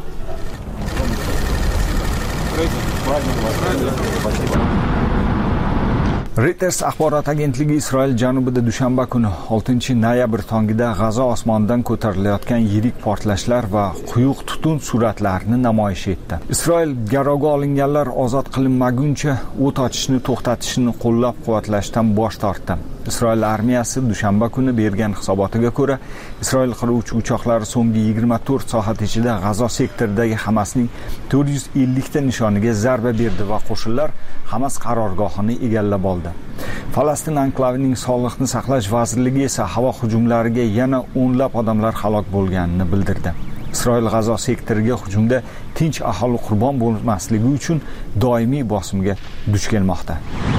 Reuters axborot agentligi Isroil janubida dushanba kuni oltinchi noyabr tongida G'azo osmonidan ko'tarilayotgan yirik portlashlar va quyuq tutun suratlarini namoyish etdi. Isroil garovga olinganlar ozod qilinmaguncha o't ochishni to'xtatishni qo'llab-quvvatlashdan bosh tortdi. Isroil armiyasi dushanba kuni bergan hisobotiga ko'ra, Isroil qiruvchi uchoqlari so'nggi yigirma to'rt soat ichida G'azo sektoridagi Hamasning to'rt yuz ellik ta nishoniga zarba berdi va qo'shinlar Hamas qarorgohini egallab oldi. Falastin anklavining sog'liqni saqlash vazirligi esa havo hujumlariga yana o'nlab odamlar halok bo'lganini bildirdi. Isroil G'azo sektoriga hujumda tinch aholi qurbon bo'lmasligi uchun doimiy bosimga duch kelmoqda.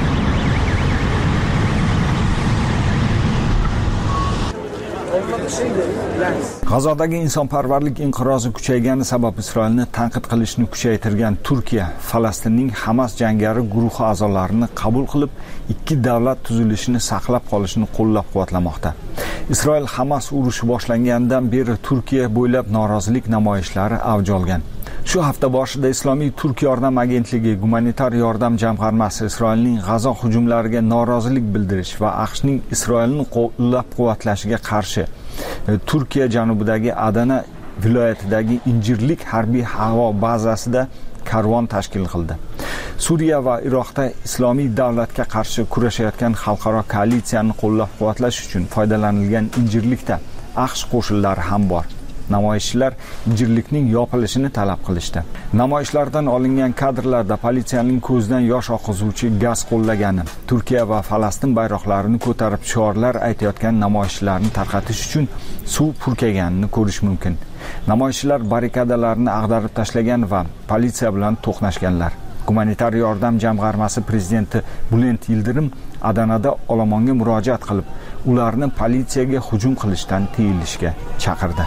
G'azodagi insonparvarlik inqirozi kuchaygani sabab Isroilni tanqid qilishni kuchaytirgan Turkiya Falastinning Hamas jangari guruhi a'zolarini qabul qilib, ikki davlat tuzilishini saqlab qolishni qo'llab-quvvatlamoqda. Isroil Hamas urushi boshlangandan beri Turkiya bo'ylab norozilik namoyishlari avj olgan. Shu hafta boshida Islomiy Turk yordam agentligi gumanitar yordam jamg'armasi Isroilning G'azo hujumlariga norozilik bildirish va AQShning Isroilni qo'llab-quvvatlashiga qarshi Turkiya janubidagi Adana viloyatidagi Injirlik harbiy havo bazasida karvon tashkil qildi. Suriya va Iroqda islomiy davlatga qarshi kurashayotgan xalqaro koalitsiyani qo'llab-quvvatlash uchun foydalanilgan Injirlikda AQSh qo'shinlari ham bor. Namoyishchilar Injirlikning yopilishini talab qilishdi. Namoyishlardan olingan kadrlarda politsiyaning ko'zdan yosh oqizuvchi gaz qo'llagani, Turkiya va Falastin bayroqlarini ko'tarib shiorlar aytayotgan namoyishchilarni tarqatish uchun suv purkaganini ko'rish mumkin. Namoyishchilar barrikadalarni ag'darib tashlagan va politsiya bilan to'qnashganlar. Gumanitar yordam jamg'armasi prezidenti Bülent Yildirim Adanada olomonga murojaat qilib, ularni politsiyaga hujum qilishdan tiyilishga chaqirdi.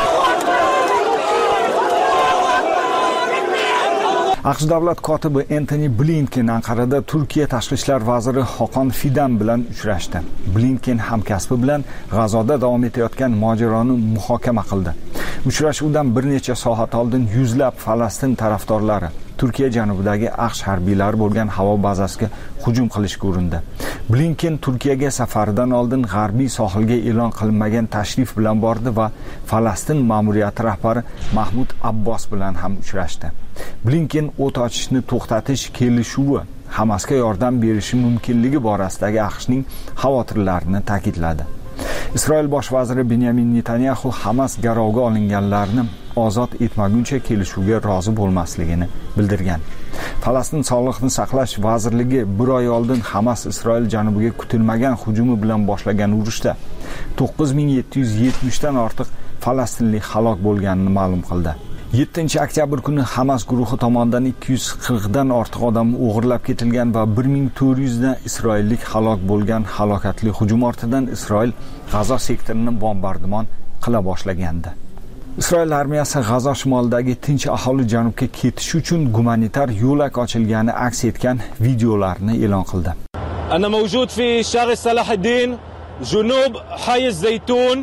AQSh davlat kotibi Antony Blinken Anqarada Turkiya tashqi ishlar vaziri Hakan Fidan bilan uchrashdi. Blinken hamkasbi bilan G'azoda davom etayotgan mojaroni muhokama qildi. Uchrashuvdan bir necha soat oldin yuzlab Falastin tarafdorlari Turkiya janubidagi AQSh harbiylari bo'lgan havo bazasiga hujum qilishga urindi. Blinken Turkiyaga safaridan oldin g'arbiy sohilga e'lon qilinmagan tashrif bilan bordi va Falastin ma'muriyati rahbari Mahmud Abbos bilan ham uchrashdi. Blinken o't ochishni to'xtatish kelishuvi Hamasga yordam berishi mumkinligi borasidagi AQShning xavotirlarini ta'kidladi. Isroil bosh vaziri Benyamin Netanyahu Hamas garovga olinganlarni ozod etmaguncha kelishuvga rozi bo'lmasligini bildirgan. Falastin sog'liqni saqlash vazirligi bir oy oldin Hamas Isroil janubiga kutilmagan hujumi bilan boshlagan urushda to'qqiz ming yetti yuz yetmish dan ortiq falastinlik halok bo'lganini ma'lum qildi. yettinchi oktyabr kuni Hamas guruhi tomonidan ikki yuz qirq dan ortiq odam o'g'irlab ketilgan va bir ming to'rt yuz dan isroillik halok bo'lgan halokatli hujum ortidan Isroil G'azo sektorini bombardimon qila boshlagandi. Isroil armiyasi G'azo shimolidagi tinch aholi janubga ketish uchun gumanitar yo'lak ochilgani aks etgan videolarni e'lon qildi. Ana mavjud fi shag'i Salahiddin, junub Hayy Zaytun.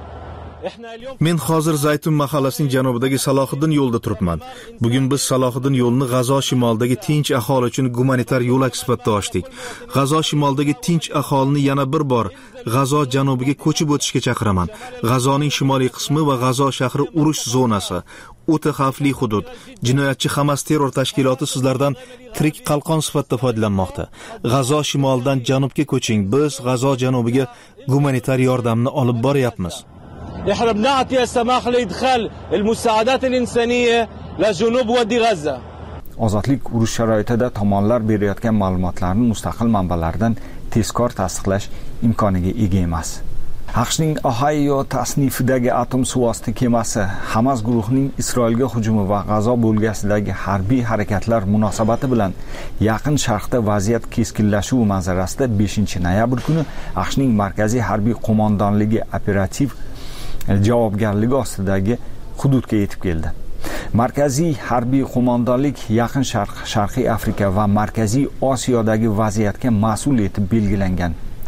Men hozir Zaytun mahallasining janubidagi Salohiddin yo'lda turibman. Bugun biz Salohiddin yo'lini G'azo shimolidagi tinch aholi uchun gumanitar yo'lak sifatida ochdik. G'azo shimolidagi tinch aholini yana bir bor G'azo janubiga ko'chib o'tishga chaqiraman. G'azoning shimoliy qismi va G'azo shahri urush zonasi, o'ta xavfli hudud. Jinoyatchi Hamas terror tashkiloti sizlardan tirik qalqon sifatida foydalanmoqda. G'azo shimolidan janubga ko'ching. Biz G'azo janubiga gumanitar yordamni olib boryapmiz. احنا بنعطي السماح لادخال المساعدات الانسانيه لجنوب وادي غزه. Ozodlik urush sharoitida tomonlar berayotgan ma'lumotlarni mustaqil manbalardan tezkor tasdiqlash imkoniga ega emas. AQShning Ohio tasnifidagi atom suvosti kemasi Hamas guruhining Isroilga hujumi va G'azo bo'lgasidagi harbiy harakatlar munosabati bilan Yaqin Sharqda vaziyat keskinlashuvi manzarasida beshinchi noyabr kuni AQShning Markaziy harbiy qo'mondonligi operativ javobgarligi ostidagi hududga yetib keldi. Markaziy harbiy qo'mondonlik Yaqin Sharq, Sharqiy Afrika va Markaziy Osiyodagi vaziyatga mas'ul etib belgilangan.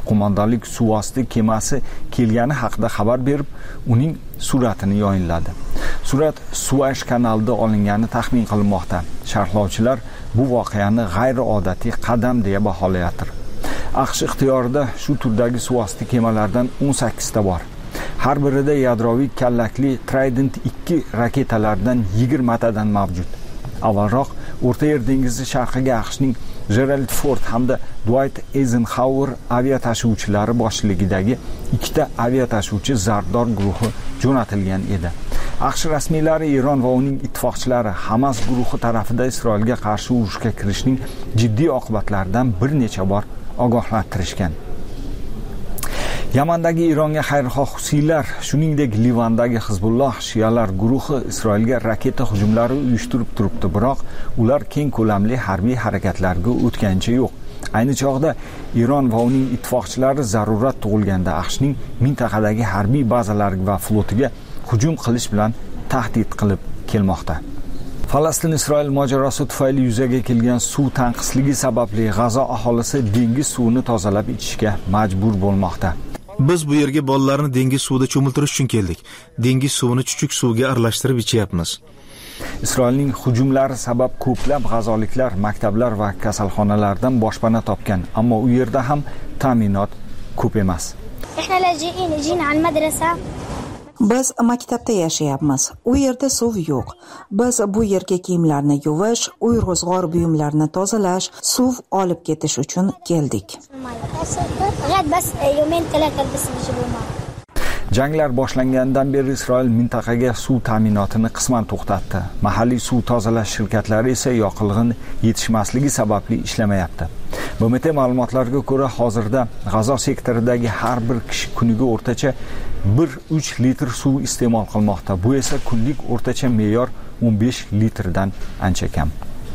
qo'mondonlik suvosti kemasi kelgani haqida xabar berib, uning suratini yayinladi. Surat Suash kanalida olingani taxmin qilinmoqda. Sharhlovchilar bu voqeani g'ayriodatiy qadam deya baholayotir. AQSh ixtiyorida shu turdagi suvosti kemalardan o'n sakkiz ta bor. Har birida yadroviy kallakli Trident ikki raketalardan yigirma tadan mavjud. Avvalroq O'rta Yer dengizi sharqiga AQShning Gerald Ford hamda Dwight Eisenhower aviatashuvchilari boshchiligidagi ikkita aviatashuvchi zardor guruhi jo'natilgan edi. AQSh rasmiylari Eron va uning ittifoqchilari Hamas guruhi tarafida Isroilga qarshi urushga kirishning jiddiy oqibatlaridan bir necha bor ogohlantirishgan. Yamandagi Ironga xayrixoh husiylar, shuningdek Livandagi Hizbulloh shiyalar guruhi Isroilga raketa hujumlari uyushtirib turibdi, biroq ular keng ko'lamli harbiy harakatlarga o'tgancha yo'q. Ayni chog'da Eron va uning ittifoqchilari zarurat tug'ilganda AQShning mintaqadagi harbiy bazalari va flotiga hujum qilish bilan tahdid qilib kelmoqda. Falastin-Isroil mojarosi tufayli yuzaga kelgan suv tanqisligi sababli G'azo aholisi dengiz suvini tozalab ichishga majbur bo'lmoqda. Biz bu yerga bolalarni dengiz suvida cho'miltirish uchun keldik. Dengiz suvini chuchuk suvga aralashtirib ichyapmiz. Isroilning hujumlari sabab ko'plab g'azoliklar maktablar va kasalxonalardan boshpana topgan, ammo u yerda ham ta'minot ko'p emas. Biz maktabda yashayapmiz. U yerda suv yo'q. Biz bu yerga kiyimlarni yuvish, uy ro'zg'or buyumlarini tozalash, suv olib ketish uchun keldik. Janglar boshlangandan beri Isroil mintaqaga suv ta'minotini qisman to'xtatdi. Mahalliy suv tozalash shirkatlari esa yoqilg'i yetishmasligi sababli ishlamayapti. B M T ma'lumotlariga ko'ra, hozirda G'azo sektoridagi har bir kishi kuniga o'rtacha bir uch litr suv iste'mol qilmoqda. Bu esa kunlik o'rtacha me'yor o'n besh litrdan ancha kam.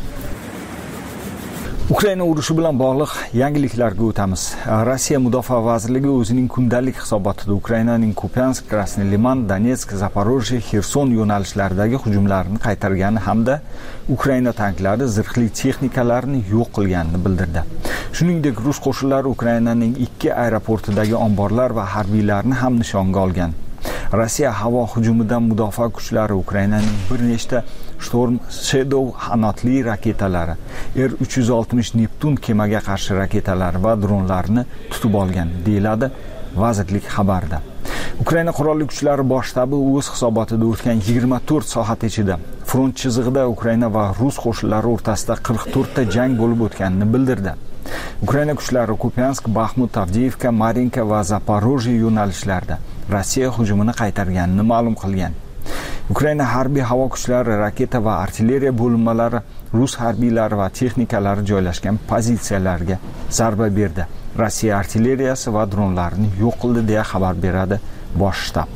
Ukraina urushi bilan bog'liq yangiliklarga o'tamiz. Rossiya Mudofaa vazirligi o'zining kundalik hisobotida Ukrainaning Kupiansk, Krasnoyarsk, Donetsk, Zaporojye, Xerson yo'nalishlaridagi hujumlarini qaytargani hamda Ukraina tanklari zirhli texnikalarini yo'q qilganini bildirdi. Shuningdek, rus qo'shinlari Ukrainaning ikki aeroportidagi omborlar va harbiylarni ham nishonga olgan. Rossiya havo hujumidan mudofaa kuchlari Ukrainaning bir nechta Storm Shadow qanotli raketalari, R uch yuz oltmish Neptun kemaga qarshi raketalari va dronlarni tutib olgan, deyiladi vazirlik xabarida. Ukraina qurolli kuchlari bosh shtabi o'z hisobotida o'tgan yigirma to'rt soat ichida front chizig'ida Ukraina va rus qo'shinlari o'rtasida qirq to'rt ta jang bo'lib o'tganini bildirdi. Ukraina kuchlari Kupiansk, Bakhmut, Avdiivka, Marinka va Zaporojye yo'nalishlarida Rossiya hujumini qaytarganini ma'lum qilgan. Ukraina harbiy havo kuchlari raketa va artilleriya bo'linmalari rus harbiylari va texnikalari joylashgan pozitsiyalarga zarba berdi. Rossiya artilleriyasi va dronlarini yo'q qildi deya xabar beradi bosh shtab.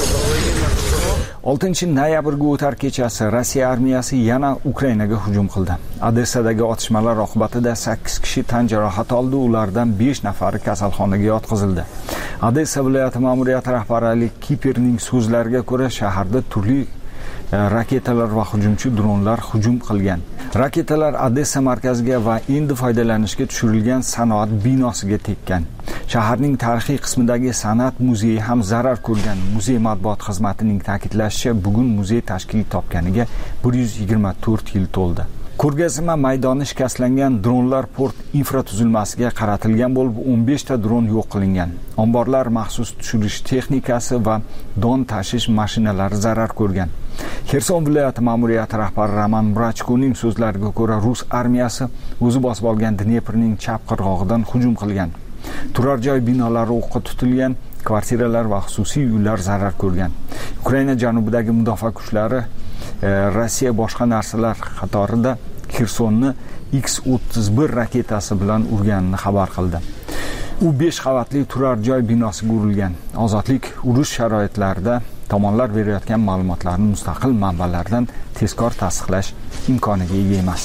oltinchi noyabrga o'tar kechasi Rossiya armiyasi yana Ukrainaga hujum qildi. Odessadagi otishmalar oqibatida sakkiz kishi tan jarohati oldi, ulardan besh nafari kasalxonaga yotqizildi. Odessa viloyati ma'muriyati rahbari Ali Kiperning so'zlariga ko'ra, shaharda turli raketalar va hujumchi dronlar hujum qilgan. Raketalar Odessa markaziga va endi foydalanishga tushirilgan sanoat binosiga tekkan. Shaharning tarixiy qismidagi san'at muzeyi ham zarar ko'rgan. Muzey matbuot xizmatining ta'kidlashicha, bugun muzey tashkil topganiga bir yuz yigirma to'rt yil to'ldi. Ko'rgazma maydoni shikastlangan, dronlar port infratuzilmasiga qaratilgan bo'lib, o'n besh ta dron yo'q qilingan. Omborlar, maxsus tushirish texnikasi va don tashish mashinalari zarar ko'rgan. Xerson viloyati ma'muriyati rahbari Roman Murachkoning so'zlariga ko'ra, rus armiyasi o'zi bosib olgan Dneprning chap qirg'og'idan hujum qilgan. Turar joy binolari o'qqa tutilgan, kvartiralar va xususiy uylar zarar ko'rgan. Ukraina janubidagi mudofaa kuchlari e, Rossiya boshqa narsalar qatorida Xersonni X o'ttiz bir raketasi bilan urganini xabar qildi. U besh qavatli turar joy binosiga urilgan. Ozodlik urush sharoitlarida tomonlar berayotgan ma'lumotlarni mustaqil manbalardan tezkor tasdiqlash imkoniga ega emas.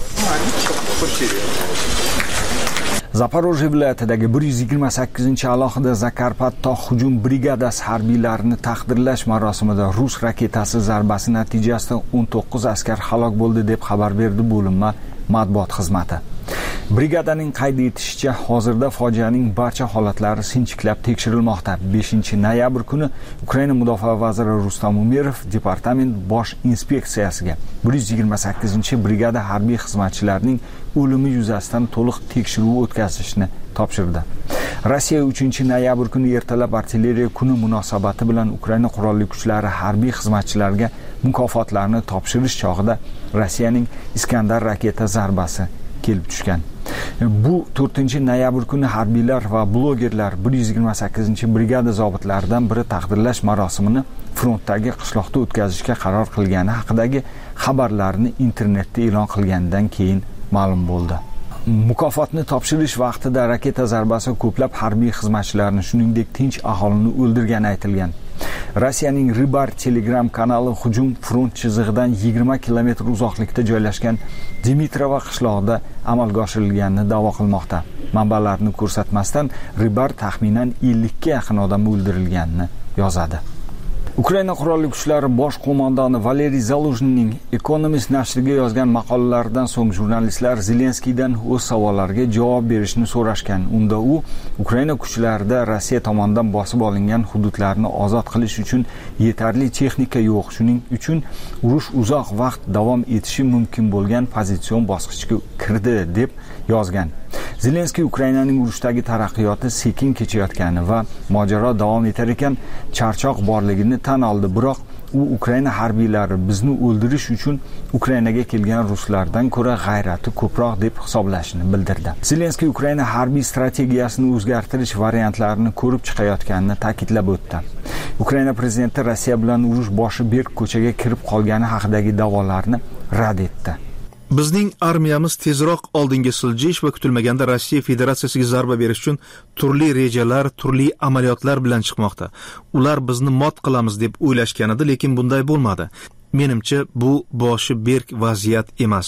Zaporojye viloyatidagi bir yuz yigirma sakkizinchi alohida Zakarpat tog' hujum brigadasi harbiylarini taqdirlash marosimida rus raketasi zarbasi natijasida o'n to'qqiz askar halok bo'ldi deb xabar berdi bo'linma matbuot xizmati. Brigadaning qayd etishicha, hozirda fojianing barcha holatlari sinchiklab tekshirilmoqda. beshinchi noyabr kuni Ukraina mudofaa vaziri Rustam Umerov departament bosh inspeksiyasiga bir yuz yigirma sakkizinchi brigada harbiy xizmatchilarining o'limi yuzasidan to'liq tekshiruv o'tkazishni topshirdi. Rossiya uchinchi noyabr kuni ertalab artilleriya kuni munosabati bilan Ukraina qurolli kuchlari harbiy xizmatchilariga mukofotlarni topshirish chog'ida Rossiyaning Iskandar raketa zarbasi kelib tushgan. Bu to'rtinchi noyabr kuni harbiylar va blogerlar bir yuz yigirma sakkizinchi brigada zobitlaridan biri taqdirlash marosimini frontdagi qishloqda o'tkazishga qaror qilgani haqidagi xabarlarni internetda e'lon qilgandan keyin ma'lum bo'ldi. Mukofotni topshirish vaqtida raketa zarbasi ko'plab harbiy xizmatchilarni, shuningdek tinch aholini o'ldirgani aytilgan. Rossiyaning Ribar Telegram kanali hujum front chizig'idan yigirma kilometr uzoqlikda joylashgan Dmitrova qishlog'ida amalga oshirilganini da'vo qilmoqda. Manbalarni ko'rsatmasdan Ribar taxminan ellik ga yaqin odam o'ldirilganini yozadi. Ukraina qurolli kuchlari bosh qo'mondoni Valeriy Zaluzhniyning Economist nashriga yozgan maqolalaridan so'ng jurnalistlar Zelenskiydan o'z savollariga javob berishni so'rashgan. Unda u Ukraina kuchlarida Rossiya tomonidan bosib olingan hududlarni ozod qilish uchun yetarli texnika yo'q, shuning uchun urush uzoq vaqt davom etishi mumkin bo'lgan pozitsion bosqichga kirdi deb yozgan. Zelenskiy Ukrainaning urushdagi taraqqiyoti sekin kechayotgani va mojaro davom etar ekan charchoq borligini tan oldi, biroq u Ukraina harbiylari bizni o'ldirish uchun Ukrainaga kelgan ruslardan ko'ra g'ayrati ko'proq deb hisoblashini bildirdi. Zelenskiy Ukraina harbiy strategiyasini o'zgartirish variantlarini ko'rib chiqayotganini ta'kidlab o'tdi. Ukraina prezidenti Rossiya bilan urush boshi berk ko'chaga kirib qolgani haqidagi da'volarni rad etdi. Bizning armiyamiz tezroq oldinga siljish va kutilmaganda Rossiya Federatsiyasiga zarba berish uchun turli rejalar, turli amaliyotlar bilan chiqmoqda. Ular bizni mot qilamiz deb o'ylashgan edi, lekin bunday bo'lmadi. Menimcha, bu boshi berk vaziyat emas.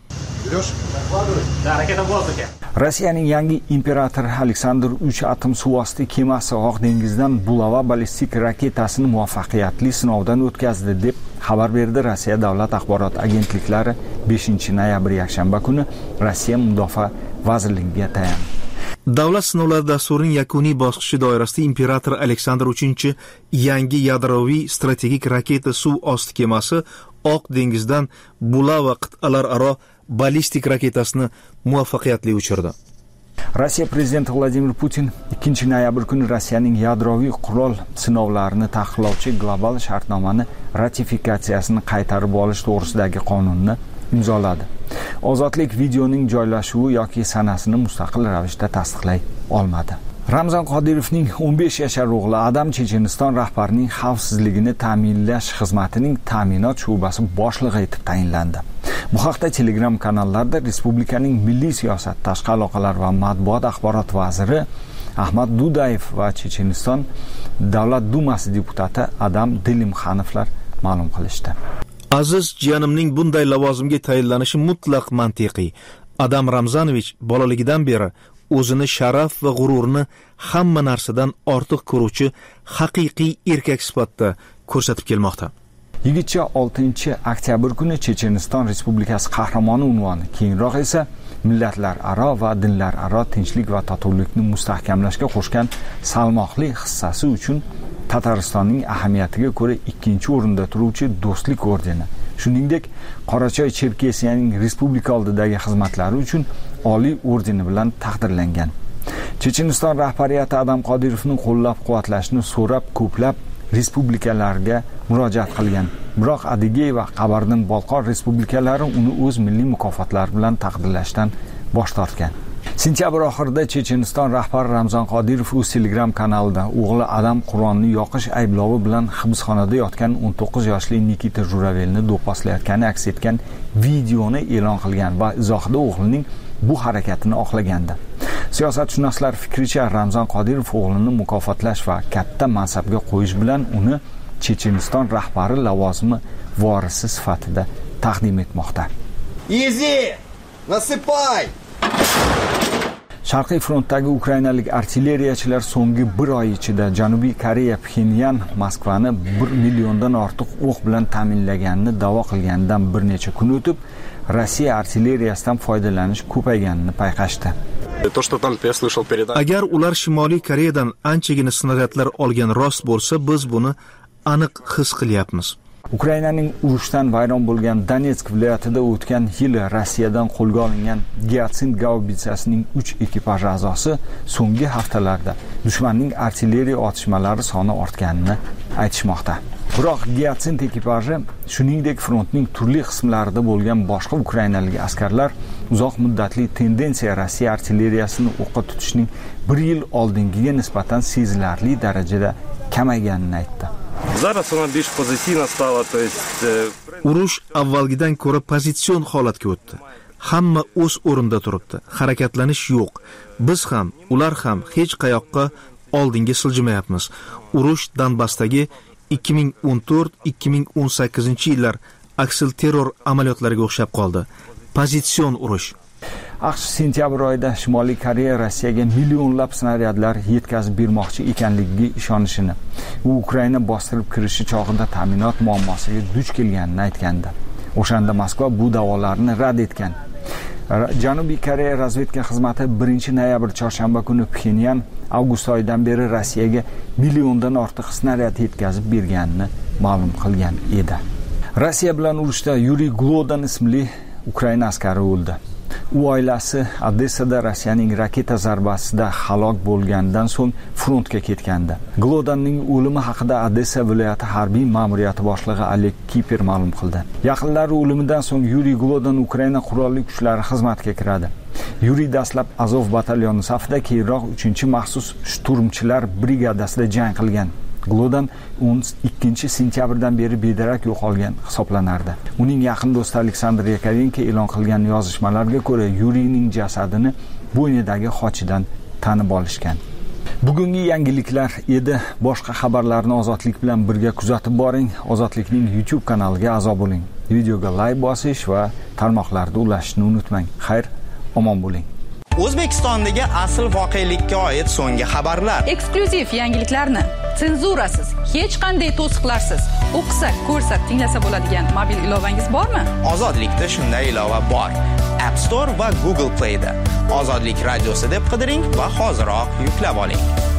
Rossiyaning yangi imperatori Aleksandr uch atom suvosti kemasi Oq dengizdan Bulava ballistik raketasini muvaffaqiyatli sinovdan o'tkazdi deb xabar berdi Rossiya davlat axborot agentliklari beshinchi noyabr yakshanba kuni Rossiya mudofaa vazirligiga tayanib. Davlat sinovlari dasturining yakuniy bosqichi doirasida imperator Aleksandr uchinchi yangi yadroviy strategik raketa suv osti kemasi Oq dengizdan Bulava qit'alararo ballistik raketasini muvaffaqiyatli uchirdi. Rossiya prezidenti Vladimir Putin ikkinchi noyabr kuni Rossiyaning yadroviy qurol sinovlarini taqiqlovchi global shartnomani ratifikatsiyasini qaytarib olish to'g'risidagi qonunni imzoladi. Ozodlik videoning joylashuvi yoki sanasini mustaqil ravishda tasdiqlay olmadi. Ramzan Qodirovning o'n besh yashar o'g'li Adam Checheniston rahbarining xavfsizligini ta'minlash xizmatining ta'minot sho'basi boshlig'i etib tayinlandi. Bu haqda Telegram kanallarda respublikaning milliy siyosat, tashqi aloqalar va matbuot axborot vaziri Ahmad Dudayev va Checheniston davlat dumasi deputati Adam Dilimxanovlar ma'lum qilishdi. Aziz jiyanimning bunday lavozimga tayinlanishi mutlaq mantiqiy. Adam Ramzanovich bolaligidan beri o'zini sharaf va g'ururni hamma narsadan ortiq ko'ruvchi haqiqiy erkak sifatida ko'rsatib kelmoqda. Yigitcha oltinchi oktyabr kuni Checheniston Respublikasi qahramoni unvoni, keyinroq esa millatlararo va dinlararo tinchlik va totuvlikni mustahkamlashga qo'shgan salmoqli hissasi uchun Tataristonning ahamiyatiga ko'ra ikkinchi o'rinda turuvchi Do'stlik ordeni, shuningdek Qorachoy Cherkesiyaning respublika oldidagi xizmatlari uchun Oliy ordeni bilan taqdirlangan. Checheniston rahbariyati Adam Qodirovni qo'llab-quvvatlashni so'rab ko'plab respublikalarga murojaat qilgan. Biroq Adygey va Qabardin-Bolqor respublikalari uni o'z milliy mukofotlari bilan taqdirlashdan bosh tortgan. Sentyabr oxirida Checheniston rahbari Ramzan Qodirov o'z Telegram kanalida o'g'li Adam Qur'onni yoqish ayblovi bilan hibsxonada yotgan o'n to'qqiz yoshli Nikita Juravelni do'pposlayotgani aks etgan videoni e'lon qilgan va izohida o'g'lining bu harakatini oqlagandi. Siyosatshunoslar fikricha Ramzan Qodirov o'g'lini mukofotlash va katta mansabga qo'yish bilan uni Checheniston rahbari lavozimi vorisi sifatida taqdim etmoqda. Easy! Насыпай! Sharqiy frontdagi ukrainalik artilleriyachilar so'nggi bir oy ichida Janubiy Koreya Pxenyan Moskvani bir milliondan ortiq o'q bilan ta'minlaganini da'vo qilganidan bir necha kun o'tib, Rossiya artilleriyasidan foydalanish ko'payganini payqashdi. Agar ular Shimoliy Koreyadan anchagina snaryadlar olgan rost bo'lsa, biz buni aniq his qilyapmiz. Ukrainaning urushdan vayron bo'lgan Donetsk viloyatida o'tgan yil Rossiyadan qo'lga olingan Gyatsin gaubitsasining uch ekipaj a'zosi so'nggi haftalarda dushmanning artilleriya otishmalari soni ortganini aytishmoqda. Biroq Gyatsin ekipaji, shuningdek frontning turli qismlarida bo'lgan boshqa ukrainalik askarlar uzoq muddatli tendensiya Rossiya artilleriyasini o'qqa tutishning bir yil oldingiga nisbatan sezilarli darajada kamayganini aytdi. Urush avvalgidan ko'ra pozitsion holatga o'tdi. Hamma o'z o'rinda turibdi. Harakatlanish yo'q. Biz ham, ular ham hech qayoqqa oldinga siljimayapmiz. Urush Donbassdagi ikki ming o'n to'rt ikki ming o'n sakkizinchi yillar aksil terror amaliyotlariga o'xshab qoldi. Pozitsion urush. AQSh sentyabr oyida Shimoliy Koreya Rossiyaga millionlab snaryadlar yetkazib bermoqchi ekanligiga ishonishini, u Ukraina bostirib kirishi chog'ida ta'minot muammosiga duch kelganini aytgandi. O'shanda Moskva bu da'volarni rad etgan. Janubiy Koreya razvedka xizmati birinchi noyabr chorshanba kuni Pxenyan avgust oyidan beri Rossiyaga milliondan ortiq snaryad yetkazib berganini ma'lum qilgan edi. Rossiya bilan urushda Yuriy Glodan ismli Ukraina askari o'ldi. U oilasi Odessada Rossiyaning raketa zarbasida halok bo'lgandan so'ng frontga ketgandi. Glodanning o'limi haqida Odessa viloyati harbiy ma'muriyati boshlig'i Oleg Kiper ma'lum qildi. Yaqinlari o'limidan so'ng Yuriy Glodan Ukraina qurolli kuchlari xizmatiga kiradi. Yuriy dastlab Azov batalyoni safida, keyinroq uchinchi maxsus shturmchilar brigadasida jang qilgan. Glodan o'n ikkinchi sentyabrdan beri bedarak yo'qolgan hisoblanardi. Uning yaqin do'sti Aleksandr Yakarenko e'lon qilgan yozishmalarga ko'ra, Yuriyning jasadini bo'ynidagi xochidan tanib olishgan. Bugungi yangiliklar edi. Boshqa xabarlarni Ozodlik bilan birga kuzatib boring. Ozodlikning YouTube kanaliga a'zo bo'ling. Videoga like bosish va tarmoqlarda ulashishni unutmang. Xayr, omon bo'ling. O'zbekistondagi asl voqelikka oid so'nggi xabarlar. Eksklyuziv yangiliklarni senzurasiz, hech qanday to'siqlarsiz o'qisa, ko'rsa, tinglasa bo'ladigan mobil ilovangiz bormi? Ozodlikda shunday ilova bor. App Store va Google Play da. Ozodlik radiosi deb qidiring va hoziroq yuklab oling.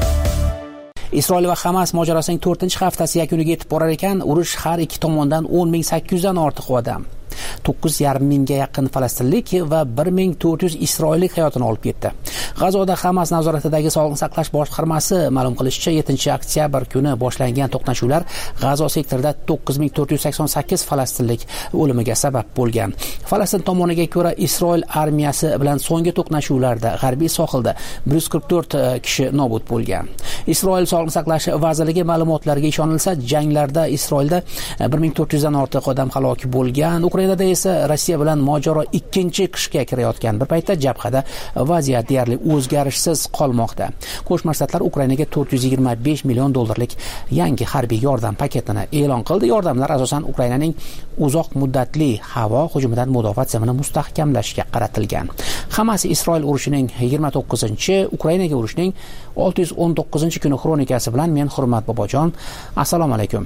Isroil va Hamas mojarosining to'rtinchi haftasi yakuniga yetib borar ekan, urush har ikki tomondan o'n ming sakkiz yuz dan ortiq odam, to'qqiz yarim mingga yaqin falastinlik va bir ming to'rt yuz isroillik hayotini olib ketdi. G'azoda Hamas nazoratidagi sog'liqni saqlash boshqarmasi ma'lum qilishicha, yettinchi oktyabr kuni boshlangan to'qnashuvlar G'azo sektorida to'qqiz ming to'rt yuz sakson sakkiz falastinlik o'limiga sabab bo'lgan. Falastin tomoniga ko'ra, Isroil armiyasi bilan so'nggi to'qnashuvlarda g'arbiy sohilda bir yuz qirq to'rt kishi nobud bo'lgan. Isroil sog'liqni saqlash vazirligi ma'lumotlariga ishonilsa, janglarda Isroilda bir ming to'rt yuz dan ortiq odam halok bo'lgan. Ukrainada esa Rossiya bilan mojaro ikkinchi qishga kirayotgan bir paytda jabhada vaziyat deyarli o'zgarishsiz qolmoqda. Qo'shma Shtatlar Ukrainaga to'rt yuz yigirma besh million dollarlik yangi harbiy yordam paketini e'lon qildi. Yordamlar asosan Ukrainaning uzoq muddatli havo hujumidan mudofaa tizimini mustahkamlashga qaratilgan. Hamas Isroil urushining yigirma to'qqizinchi, Ukrainaga urushining olti yuz o'n to'qqizinchi kuni xronikasi bilan men Hurmat Bobojon. Assalomu alaykum.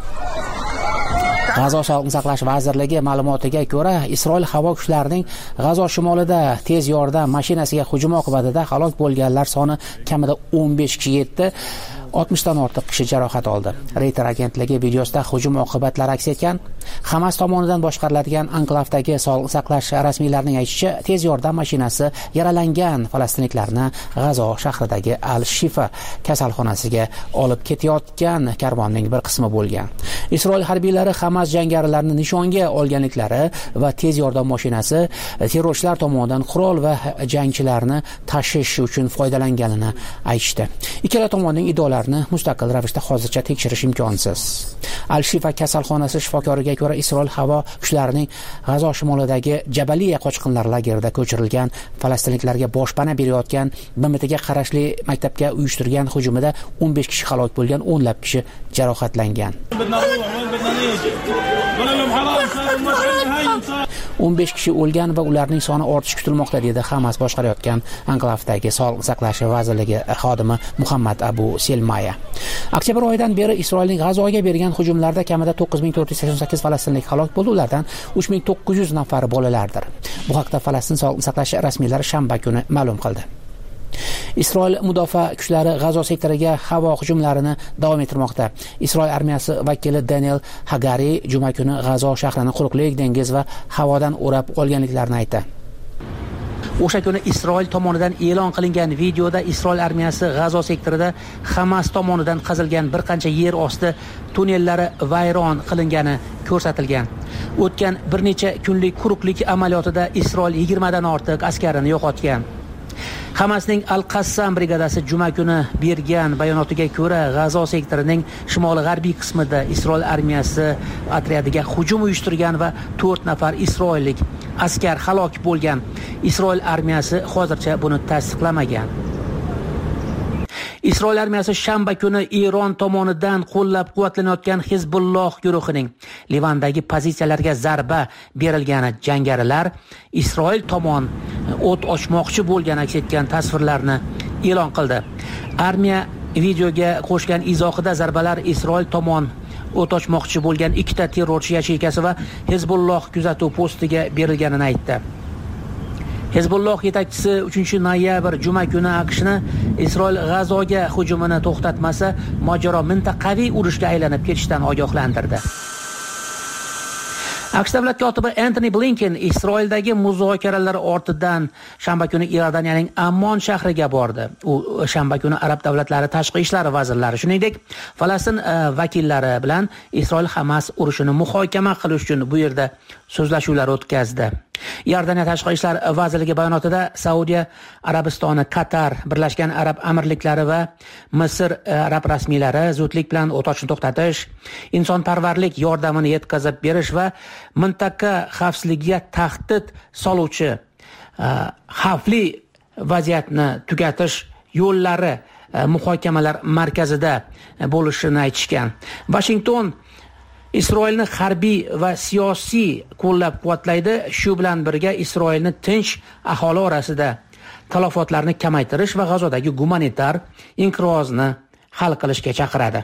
G'azo sog'liqni saqlash vazirligi ma'lumotiga ko'ra, Isroil havo kuchlarining G'azo shimolida tez yordam mashinasiga hujum oqibatida halok bo'lganlar soni kamida o'n besh kishi yetdi. oltmishdan ortiq kishi jarohat oldi. Reuters agentligi videosida hujum oqibatlari aks etgan. Hamas tomonidan boshqariladigan anklavdagi sog'liqni saqlash rasmiylarining aytishicha, tez yordam mashinasi yaralangan falastinliklarni G'azo shahridagi Al-Shifa kasalxonasiga olib ketayotgan karvonning bir qismi bo'lgan. Isroil harbiylari Hamas jangarilarini nishonga olganliklari va tez yordam mashinasi terrorchilar tomonidan qurol va jangchilarni tashish uchun foydalanganini aytishdi. Ikkala tomonning iddaolari mustaqil ravishda hozircha tekshirish imkonsiz. Al-Shifa kasalxonasi shifokoriga ko'ra, Isroil havo kuchlarining G'azo shimolidagi Jabaliya qochqinlar lagerida ko'chirilgan falastinliklarga boshpana berayotgan B M Tga qarashli maktabga uyushtirgan hujumida o'n besh kishi halok bo'lgan, o'nlab kishi jarohatlangan. o'n besh kishi o'lgan va ularning soni ortishi kutilmoqda, dedi Hamas boshqarayotgan anklavdagi Sog'liqni saqlash vazirligi xodimi Muhammad Abu Selmaya. Oktyabr oyidan beri Isroilning G'azoga bergan hujumlarida kamida to'qqiz ming to'rt yuz sakson sakkiz falastinlik halok bo'ldi, ulardan uch ming to'qqiz yuz nafari bolalardir. Bu haqda Falastin Sog'liqni saqlash rasmiylari shanba kuni ma'lum qildi. Isroil mudofaa kuchlari G'azo sektoriga havo hujumlarini davom ettirmoqda. Isroil armiyasi vakili Daniel Hagari juma kuni G'azo shahrini quruqlik, dengiz va havodan o'rab olganliklarini aytdi. O'sha kuni Isroil tomonidan e'lon qilingan videoda Isroil armiyasi G'azo sektorida Hamas tomonidan qazilgan bir qancha yer osti tunnellari vayron qilingani ko'rsatilgan. O'tgan bir necha kunlik quruqlik amaliyotida Isroil yigirma dan ortiq askarini yo'qotgan. Hamasning Al-Qassam brigadasi juma kuni bergan bayonotiga ko'ra, G'azo sektorining shimoli-g'arbiy qismida Isroil armiyasi otryadiga hujum uyushtirgan va to'rt nafar isroillik askar halok bo'lgan. Isroil armiyasi hozircha buni tasdiqlamagan. Isroil armiyasi shanba kuni Eron tomonidan qo'llab-quvvatlanayotgan Hizbulloh guruhining Livandagi pozitsiyalariga zarba berilgani jangarilar Isroil tomon o't ochmoqchi bo'lgan aks etgan tasvirlarni e'lon qildi. Armiya videoga qo'shgan izohida zarbalar Isroil tomon o't ochmoqchi bo'lgan ikkita terrorchi yacheykasi va Hizbulloh kuzatuv postiga berilganini aytdi. Hizbulloh yetakchisi uchinchi noyabr juma kuni AQShni Isroil G'azoga hujumini to'xtatmasa, mojaro mintaqaviy urushga aylanib ketishidan ogohlantirdi. AQSh davlat kotibi Antony Blinken Isroildagi muzokaralar ortidan shanba kuni Iordaniyaning Ammon shahriga bordi. U shanba kuni Arab davlatlari tashqi ishlar vazirlari, shuningdek, Falastin vakillari bilan Isroil Hamas urushini muhokama qilish uchun bu yerda so'zlashuvlar o'tkazdi. Iordaniya tashqi ishlar vazirligi bayonotida Saudiya Arabistoni, Qatar, Birlashgan Arab Amirliklari va Misr arab rasmiylari zudlik bilan o't ochishni to'xtatish, insonparvarlik yordamini yetkazib berish va mintaqa xavfsizligiga tahdid soluvchi xavfli vaziyatni tugatish yo'llari muhokamalar markazida bo'lishini aytishgan. Washington Isroilni harbiy va siyosiy qo'llab-quvvatlaydi. Shu bilan birga Isroilni tinch aholi orasida talafotlarni kamaytirish va G'azodagi gumanitar inqirozni hal qilishga chaqiradi.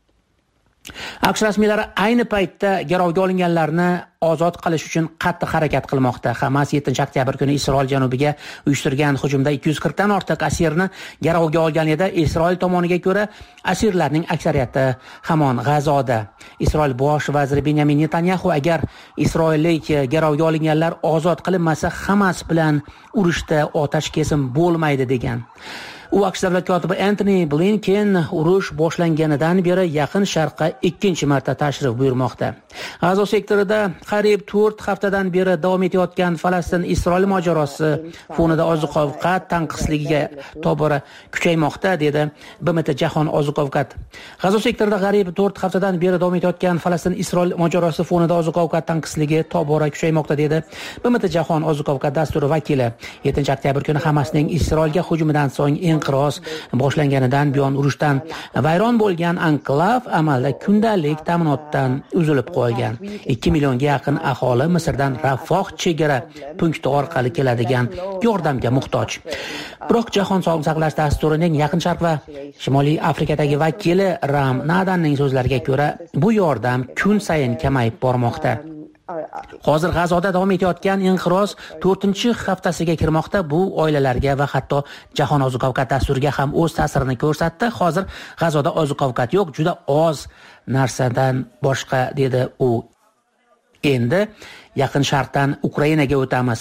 AQSh rasmiylari ayni paytda garovga olinganlarni ozod qilish uchun qattiq harakat qilmoqda. Hamas yettinchi oktyabr kuni Isroil janubiga uyushtirgan hujumda ikki yuz qirq dan ortiq asirni garovga olgan edi. Isroil tomoniga ko'ra, asirlarning aksariyati hamon G'azoda. Isroil bosh vaziri Benyamin Netanyahu agar isroillik garovga olinganlar ozod qilinmasa, Hamas bilan urushda otash kesim bo'lmaydi degan. U AQSh davlat kotibi Antony Blinken urush boshlanganidan beri Yaqin Sharqqa ikkinchi marta tashrif buyurmoqda. G'azo sektorida qariyb to'rt haftadan beri davom etayotgan Falastin-Isroil mojarosi fonida oziq-ovqat tanqisligiga tobora kuchaymoqda, dedi B M T Jahon oziq-ovqat. G'azo sektorida qariyb to'rt haftadan beri davom etayotgan Falastin-Isroil mojarosi fonida oziq-ovqat tanqisligi tobora kuchaymoqda, dedi B M T Jahon oziq-ovqat dasturi vakili. yettinchi oktyabr kuni Hamasning Isroilga hujumidan so'ng inqiroz boshlanganidan buyon urushdan vayron bo'lgan anklav amalda kundalik ta'minotdan uzilib qolgan. ikki millionga yaqin aholi Misrdan Rafoh chegara punkti orqali keladigan yordamga muhtoj. Biroq Jahon sog'liqni saqlash dasturining Yaqin Sharq va Shimoliy Afrikadagi vakili Ram Nadanning so'zlariga ko'ra, bu yordam kun sayin kamayib bormoqda. Hozir G'azoda davom etayotgan inqiroz to'rtinchi haftasiga kirmoqda. Bu oilalarga va hatto Jahon oziq-ovqat dasturiga ham o'z ta'sirini ko'rsatdi. Hozir G'azoda oziq-ovqat yo'q, juda oz narsadan boshqa, dedi u. Endi Yaqin Sharqdan Ukrainaga o'tamiz.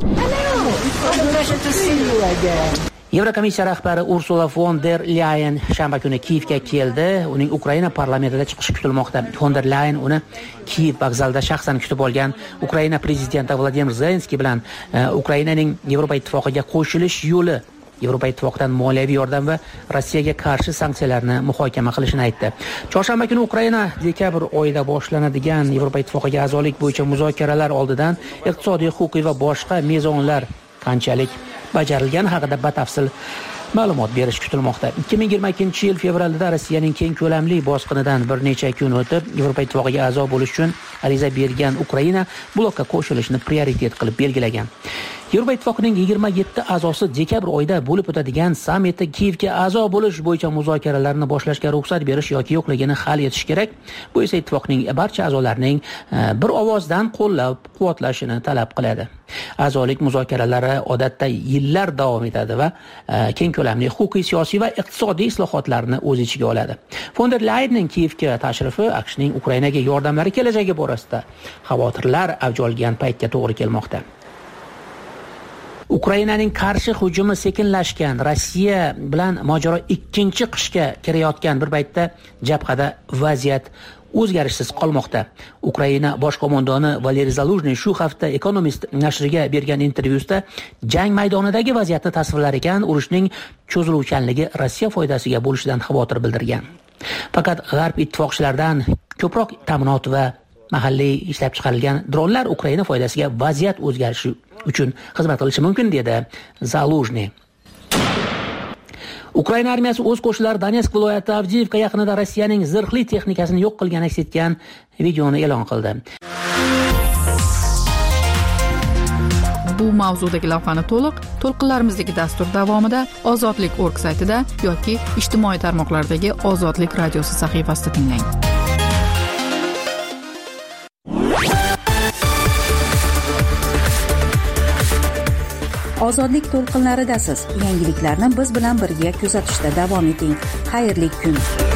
Yevrokomissiya rahbari Ursula von der Leyen shanba kuni Kiyevga keldi. Uning Ukraina parlamentida chiqishi kutilmoqda. Von der Leyen uni Kiyev vokzalida shaxsan kutib olgan. Ukraina prezidenti Vladimir Zelenskiy bilan uh, Ukrainaning Yevropa ittifoqiga qo'shilish yo'li, Yevropa ittifoqidan moliyaviy yordam va Rossiyaga qarshi sanksiyalarni muhokama qilishini aytdi. Chorshanba kuni Ukraina dekabr oyida boshlanadigan Yevropa ittifoqiga a'zolik bo'yicha muzokaralar oldidan iqtisodiy, huquqiy va boshqa mezonlar qanchalik bajarilgani haqida batafsil ma'lumot berish kutilmoqda. ikki ming yigirma ikkinchi yil fevralda Rossiyaning keng ko'lamli bosqinidan bir necha kun o'tib Yevropa Ittifoqiga a'zo bo'lish uchun ariza bergan Ukraina blokka qo'shilishni prioritet qilib belgilagan. Yevropa Ittifoqining yigirma yetti a'zosi dekabr oyida bo'lib o'tadigan sammitda Kiyevga a'zo bo'lish bo'yicha muzokaralarni boshlashga ruxsat berish yoki yo'qligini hal etish kerak. Bu esa ittifoqning barcha a'zolarining bir ovozdan qo'llab-quvvatlashini talab qiladi. A'zolik muzokaralari odatda yillar davom etadi va keng ko'lamli huquqiy, siyosiy va iqtisodiy islohotlarni o'z ichiga oladi. Von der Leyenning Kiyevga tashrifi AQShning Ukrainaga yordamlari kelajagi borasida xavotirlar avj olgan paytga to'g'ri kelmoqda. Ukrainaning qarshi hujumi sekinlashgan, Rossiya bilan mojaro ikkinchi qishga kirayotgan bir paytda jabhada vaziyat o'zgarishsiz qolmoqda. Ukraina bosh qo'mondoni Valeriy Zaluzhny shu hafta Economist nashriga bergan intervyusida jang maydonidagi vaziyatni tasvirlar ekan, urushning cho'ziluvchanligi Rossiya foydasiga bo'lishidan xavotir bildirgan. Faqat G'arb ittifoqchilaridan ko'proq ta'minot va mahalliy ishlab chiqarilgan dronlar Ukraina foydasiga vaziyat o'zgarishi uchun xizmat qilishi mumkin dedi Zaluzhny. Ukraina armiyasi o'z qo'shinlari Donetsk viloyati Avdiivka yaqinida Rossiyaning zirhli texnikasini yo'q qilgan aks etgan videoni e'lon qildi. Bu mavzudagi lavhani to'liq to'lqinlarimizdagi dastur davomida Ozodlik nokta org saytida yoki ijtimoiy tarmoqlardagi Ozodlik radiosi sahifasida tinglang. Ozodlik to'lqinlaridasiz. Yangiliklarni biz bilan birga kuzatishda davom eting. Xayrli kun.